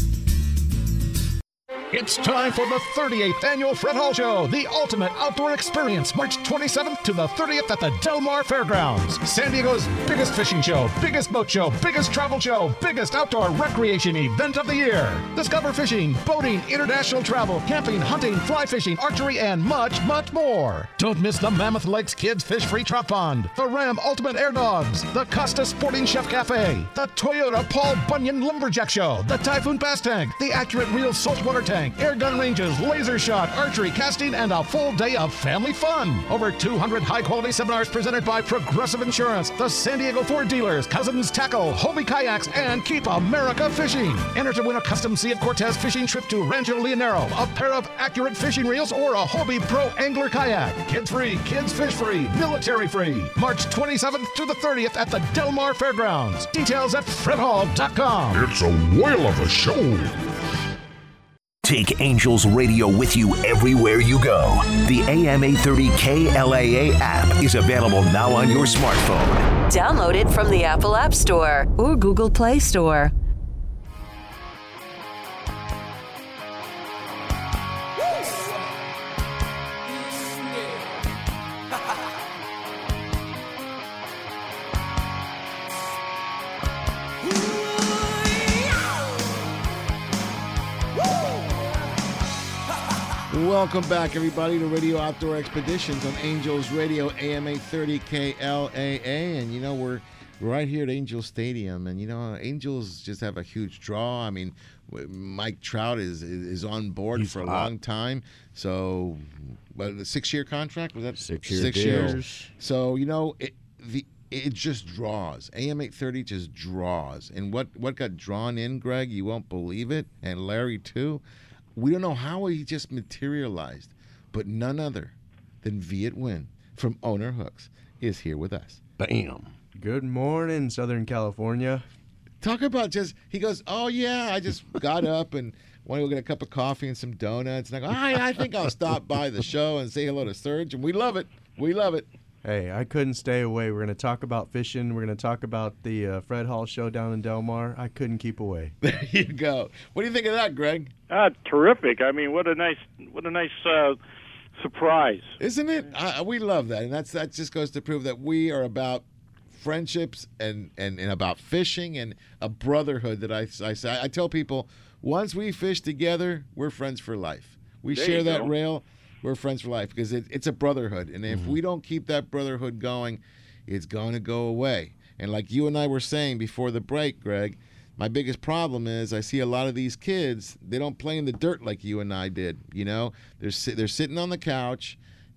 It's time for the thirty-eighth Annual Fred Hall Show, the ultimate outdoor experience, March twenty-seventh to the thirtieth at the Del Mar Fairgrounds. San Diego's biggest fishing show, biggest boat show, biggest travel show, biggest outdoor recreation event of the year. Discover fishing, boating, international travel, camping, hunting, fly fishing, archery, and much, much more. Don't miss the Mammoth Lakes Kids Fish Free Trout Pond, the Ram Ultimate Air Dogs, the Costa Sporting Chef Cafe, the Toyota Paul Bunyan Lumberjack Show, the Typhoon Bass Tank, the Accurate Reel Saltwater Tank, air gun ranges, laser shot, archery, casting, and a full day of family fun. Over two hundred high-quality seminars presented by Progressive Insurance, the San Diego Ford Dealers, Cousins Tackle, Hobie Kayaks, and Keep America Fishing. Enter to win a custom Sea of Cortez fishing trip to Rancho Leonero, a pair of Accurate fishing reels, or a Hobie Pro Angler Kayak. Kids free, kids fish free, military free. March twenty-seventh to the thirtieth at the Del Mar Fairgrounds. Details at fred hall dot com. It's a whale of a show. Take Angels Radio with you everywhere you go. The A M eight thirty K L A A app is available now on your smartphone. Download it from the Apple App Store or Google Play Store. Welcome back, everybody, to Radio Outdoor Expeditions on Angels Radio, A M eight thirty K L A A. And, you know, we're right here at Angels Stadium. And, you know, Angels just have a huge draw. I mean, Mike Trout is is on board He's for a hot. long time. So, what, a six-year contract? Was that Six-year six deal. years? So, you know, it, the it just draws. A M eight thirty just draws. And what, what got drawn in, Greg, you won't believe it, and Larry, too. We don't know how he just materialized, but none other than Viet Nguyen from Owner Hooks is here with us. Bam. Good morning, Southern California. Talk about just, he goes, oh, yeah, I just got up and want to go get a cup of coffee and some donuts. And I go, I, I think I'll stop by the show and say hello to Serge. And we love it. We love it. Hey, I couldn't stay away. We're going to talk about fishing. We're going to talk about the uh, Fred Hall show down in Del Mar. I couldn't keep away. There you go. What do you think of that, Greg? Ah, terrific. I mean, what a nice, what a nice uh, surprise. Isn't it? I, we love that. And that's that just goes to prove that we are about friendships and, and, and about fishing and a brotherhood that I, I say. I tell people, once we fish together, we're friends for life. We There share you that go. rail. We're friends for life because it, it's a brotherhood. And if Mm-hmm. we don't keep that brotherhood going, it's going to go away. And like you and I were saying before the break, Greg, my biggest problem is I see a lot of these kids, they don't play in the dirt like you and I did. You know, they're, si- they're sitting on the couch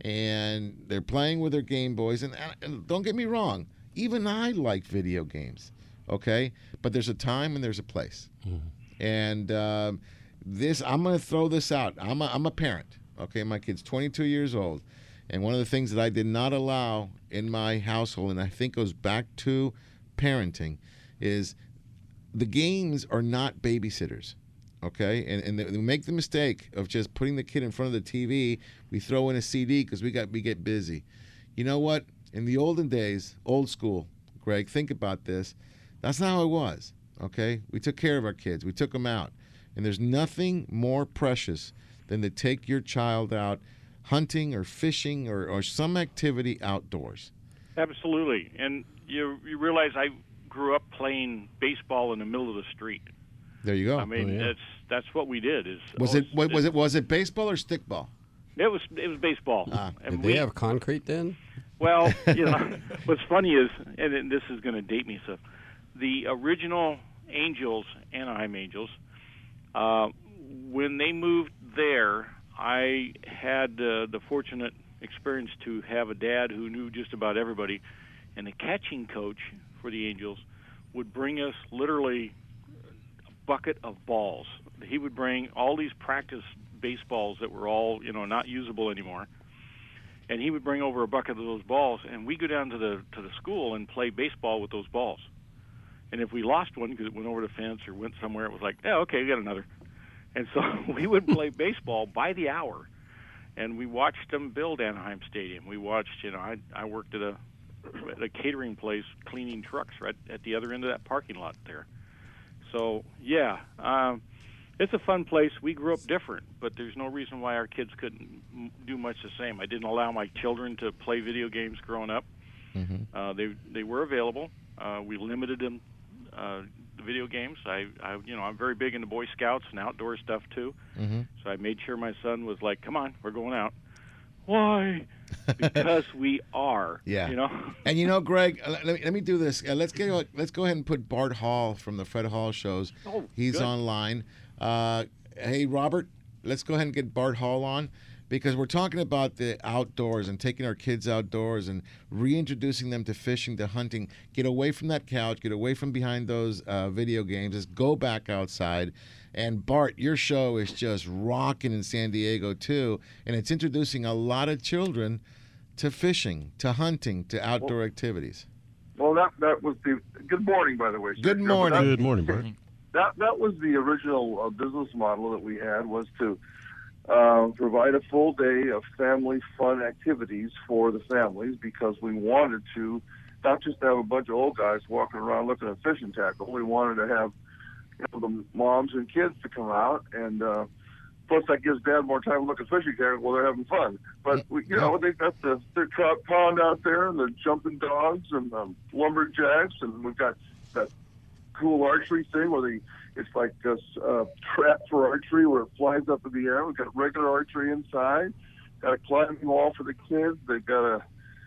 and they're playing with their Game Boys. And, and don't get me wrong, even I like video games, okay? But there's a time and there's a place. Mm-hmm. And um, this, I'm going to throw this out. I'm a, I'm a parent. Okay, my kid's twenty-two years old, and one of the things that I did not allow in my household, and I think goes back to parenting, is the games are not babysitters, okay? And and we make the mistake of just putting the kid in front of the T V. We throw in a C D because we got we get busy. You know what? In the olden days, old school, Greg, think about this. That's not how it was, okay? We took care of our kids. We took them out. And there's nothing more precious than to take your child out hunting or fishing or, or some activity outdoors. Absolutely, and you you realize I grew up playing baseball in the middle of the street. There you go. I mean, Oh, yeah. that's that's what we did. Is Was it wa- was it was it baseball or stickball? It was it was baseball. Ah. And Did we- they have concrete then? Well, you know, what's funny is, and then this is going to date me, so the original Angels, Anaheim Angels, uh, when they moved there, I had uh, the fortunate experience to have a dad who knew just about everybody, and the catching coach for the Angels would bring us literally a bucket of balls. He would bring all these practice baseballs that were all, you know, not usable anymore. And he would bring over a bucket of those balls, and we go down to the to the school and play baseball with those balls. And if we lost one because it went over the fence or went somewhere, it was like, yeah, okay, we got another. And so we would play baseball by the hour, and we watched them build Anaheim Stadium. We watched, you know, I I worked at a at a catering place cleaning trucks right at the other end of that parking lot there. So yeah. Um, It's a fun place. We grew up different, but there's no reason why our kids couldn't m- do much the same. I didn't allow my children to play video games growing up. Mm-hmm. Uh, they they were available. Uh, we limited them uh, the video games. I, I you know I'm very big into Boy Scouts and outdoor stuff too. Mm-hmm. So I made sure my son was like, "Come on, we're going out." Why? Because we are. Yeah. You know. And you know, Greg, uh, let me, let me do this. Uh, let's get let's go ahead and put Bart Hall from the Fred Hall shows. Oh, He's good. online. Uh, hey, Robert, let's go ahead and get Bart Hall on, because we're talking about the outdoors and taking our kids outdoors and reintroducing them to fishing, to hunting. Get away from that couch. Get away from behind those uh, video games. Just go back outside. And Bart, your show is just rocking in San Diego too, and it's introducing a lot of children to fishing, to hunting, to outdoor Well- activities. Well, that that was the. Good morning, by the way. Good sir. morning. That- Good morning, Bert. That that was the original uh, business model that we had, was to uh, provide a full day of family fun activities for the families, because we wanted to not just have a bunch of old guys walking around looking at fishing tackle. We wanted to have, you know, the moms and kids to come out, and uh, plus that gives Dad more time to look at fishing tackle while they're having fun. But we, you know, they've got the their trout pond out there, and the jumping dogs and um, lumberjacks, and we've got that cool archery thing where they, it's like a uh, trap for archery where it flies up in the air. We've got regular archery inside. Got a climbing wall for the kids. They've got a,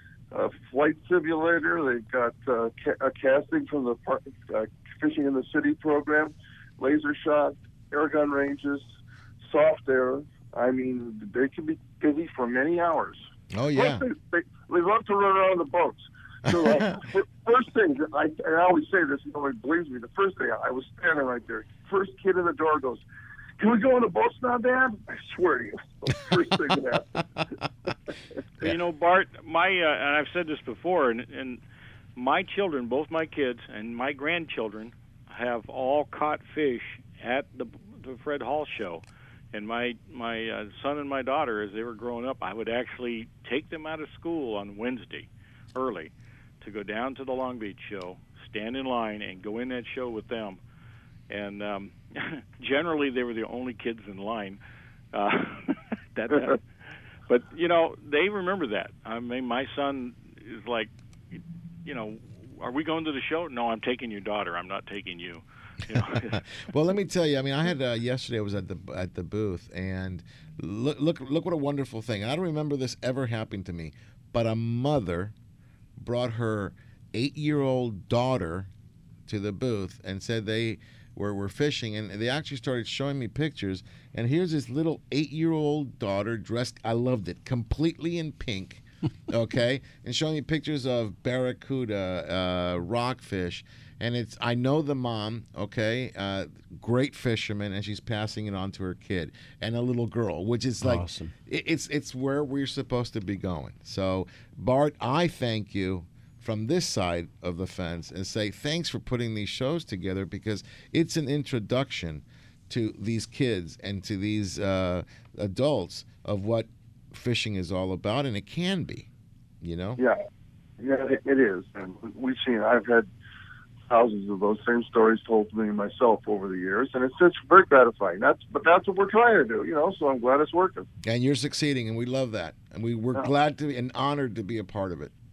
a flight simulator. They've got uh, ca- a casting from the park, uh, Fishing in the City program, laser shot, air gun ranges, soft air. I mean, they can be busy for many hours. Oh, yeah. Plus, they, they, they love to run around the boats. So, uh, fir- first thing, I, I always say this, nobody believes me. The first thing, I was standing right there. First kid in the door goes, "Can we go on the boats now, Dad?" I swear to you, the first thing that happened. You know, Bart, my uh, and I've said this before, and, and my children, both my kids and my grandchildren, have all caught fish at the, the Fred Hall show. And my my uh, son and my daughter, as they were growing up, I would actually take them out of school on Wednesday early to go down to the Long Beach show, stand in line, and go in that show with them. And um, generally, they were the only kids in line. Uh, that, that, but you know, they remember that. I mean, my son is like, you know, are we going to the show? No, I'm taking your daughter. I'm not taking you. You know? Well, let me tell you. I mean, I had uh, yesterday. I was at the at the booth, and look, look, look! What a wonderful thing! And I don't remember this ever happening to me, but a mother brought her eight-year-old daughter to the booth and said they were were fishing, and they actually started showing me pictures. And here's this little eight-year-old daughter dressed. I loved it, completely in pink. Okay, and showing me pictures of barracuda, uh, rockfish. And it's, I know the mom, okay, uh, great fisherman, and she's passing it on to her kid and a little girl, which is like, Awesome. it, it's it's where we're supposed to be going. So, Bart, I thank you from this side of the fence and say thanks for putting these shows together, because it's an introduction to these kids and to these uh, adults of what fishing is all about, and it can be, you know? Yeah, yeah, it, it is. And we've seen, I've had thousands of those same stories told to me myself over the years, and it's it's very gratifying. That's but that's what we're trying to do, you know. So I'm glad it's working. And you're succeeding, and we love that, and we we're Yeah. glad to and honored to be a part of it.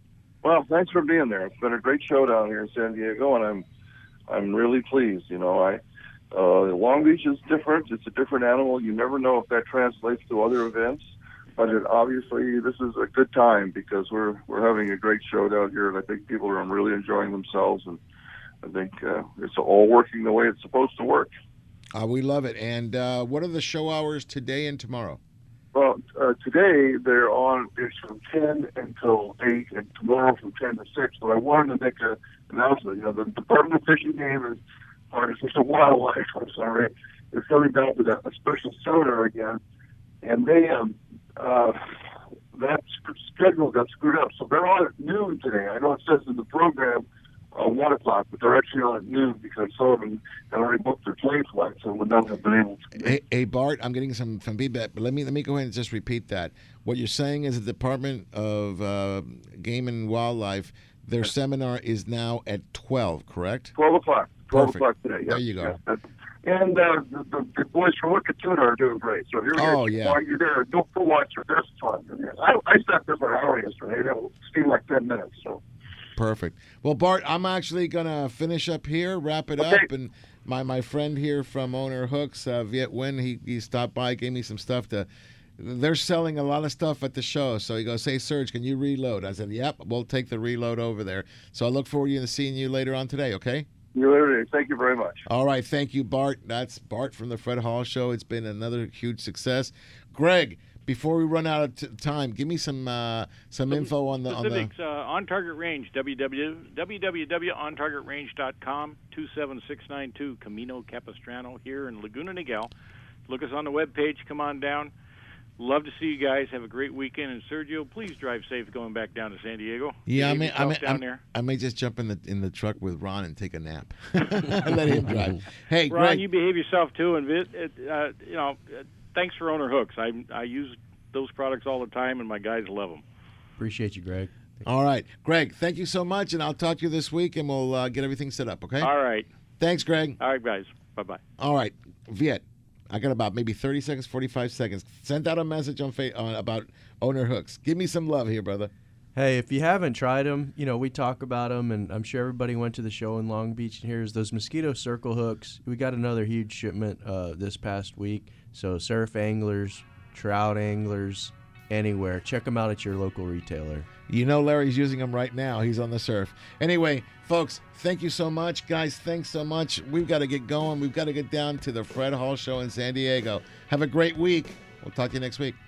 Well, thanks for being there. It's been a great show down here in San Diego, and I'm I'm really pleased. You know, I uh, Long Beach is different. It's a different animal. You never know if that translates to other events, but it, obviously this is a good time because we're we're having a great show down here, and I think people are really enjoying themselves, and I think uh, it's all working the way it's supposed to work. Uh, we love it. And uh, what are the show hours today and tomorrow? Well, uh, today they're on, it's from ten until eight, and tomorrow from ten to six. But I wanted to make an announcement. You know, the Department of Fish and Game is, or it's just a wildlife, I'm sorry, is coming down with a, a special seminar again. And they, um, uh, that schedule got screwed up. So they're on at noon today. I know it says in the program uh, one o'clock, but they're actually on at noon because some of them had already booked their plane flights and would not have been able to. Hey, hey Bart, I'm getting some, some feedback, but let me let me go ahead and just repeat that. What you're saying is the Department of uh, Game and Wildlife, their seminar is now at twelve, correct? twelve o'clock. twelve Perfect. o'clock today. There Yes, you go. yes. And uh, the, the, the boys from Wicked Tuna are doing great. So if you're Oh, here, yeah. while you're there, don't go watch it. That's fun. I, I sat there for an hour yesterday. It seemed like ten minutes. So. Perfect. Well, Bart, I'm actually going to finish up here, wrap it Okay. up, and my, my friend here from Owner Hooks, uh, Viet Nguyen, he, he stopped by, gave me some stuff to, they're selling a lot of stuff at the show, so he goes, hey, Serge, can you reload? I said, yep, we'll take the reload over there. So I look forward to seeing you later on today, okay? You later. Thank you very much. All right, thank you, Bart. That's Bart from the Fred Hall Show. It's been another huge success. Greg, before we run out of t- time, give me some uh, some info on the on the. Specifics, uh, on target range, w w w dot on target range dot com, two seven six nine two Camino Capistrano here in Laguna Niguel. Look us on the webpage. Come on down. Love to see you guys. Have a great weekend. And Sergio, please drive safe going back down to San Diego. Yeah, I Behave may, I yourself may, down I, there. I may just jump in the in the truck with Ron and take a nap. Let him drive. Hey, Ron, Greg. you behave yourself too, and vi- uh, you know, uh, thanks for Owner Hooks. I I use those products all the time, and my guys love them. Appreciate you, Greg. All right, Greg. Thank you so much, and I'll talk to you this week, and we'll uh, get everything set up. Okay. All right. Thanks, Greg. All right, guys. Bye bye. All right, Viet. I got about maybe thirty seconds, forty-five seconds. Send out a message on, fa- on about Owner Hooks. Give me some love here, brother. Hey, if you haven't tried them, you know, we talk about them, and I'm sure everybody went to the show in Long Beach, and here's those mosquito circle hooks. We got another huge shipment uh, this past week. So surf anglers, trout anglers, anywhere, check them out at your local retailer. You know Larry's using them right now. He's on the surf. Anyway, folks, thank you so much. Guys, thanks so much. We've got to get going. We've got to get down to the Fred Hall Show in San Diego. Have a great week. We'll talk to you next week.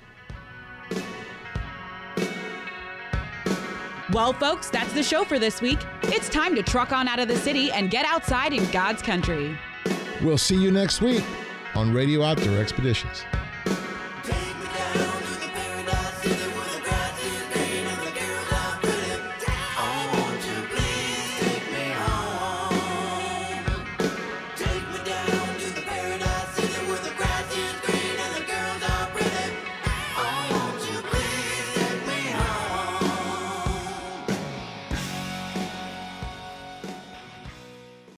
Well, folks, that's the show for this week. It's time to truck on out of the city and get outside in God's country. We'll see you next week on Radio Outdoor Expeditions.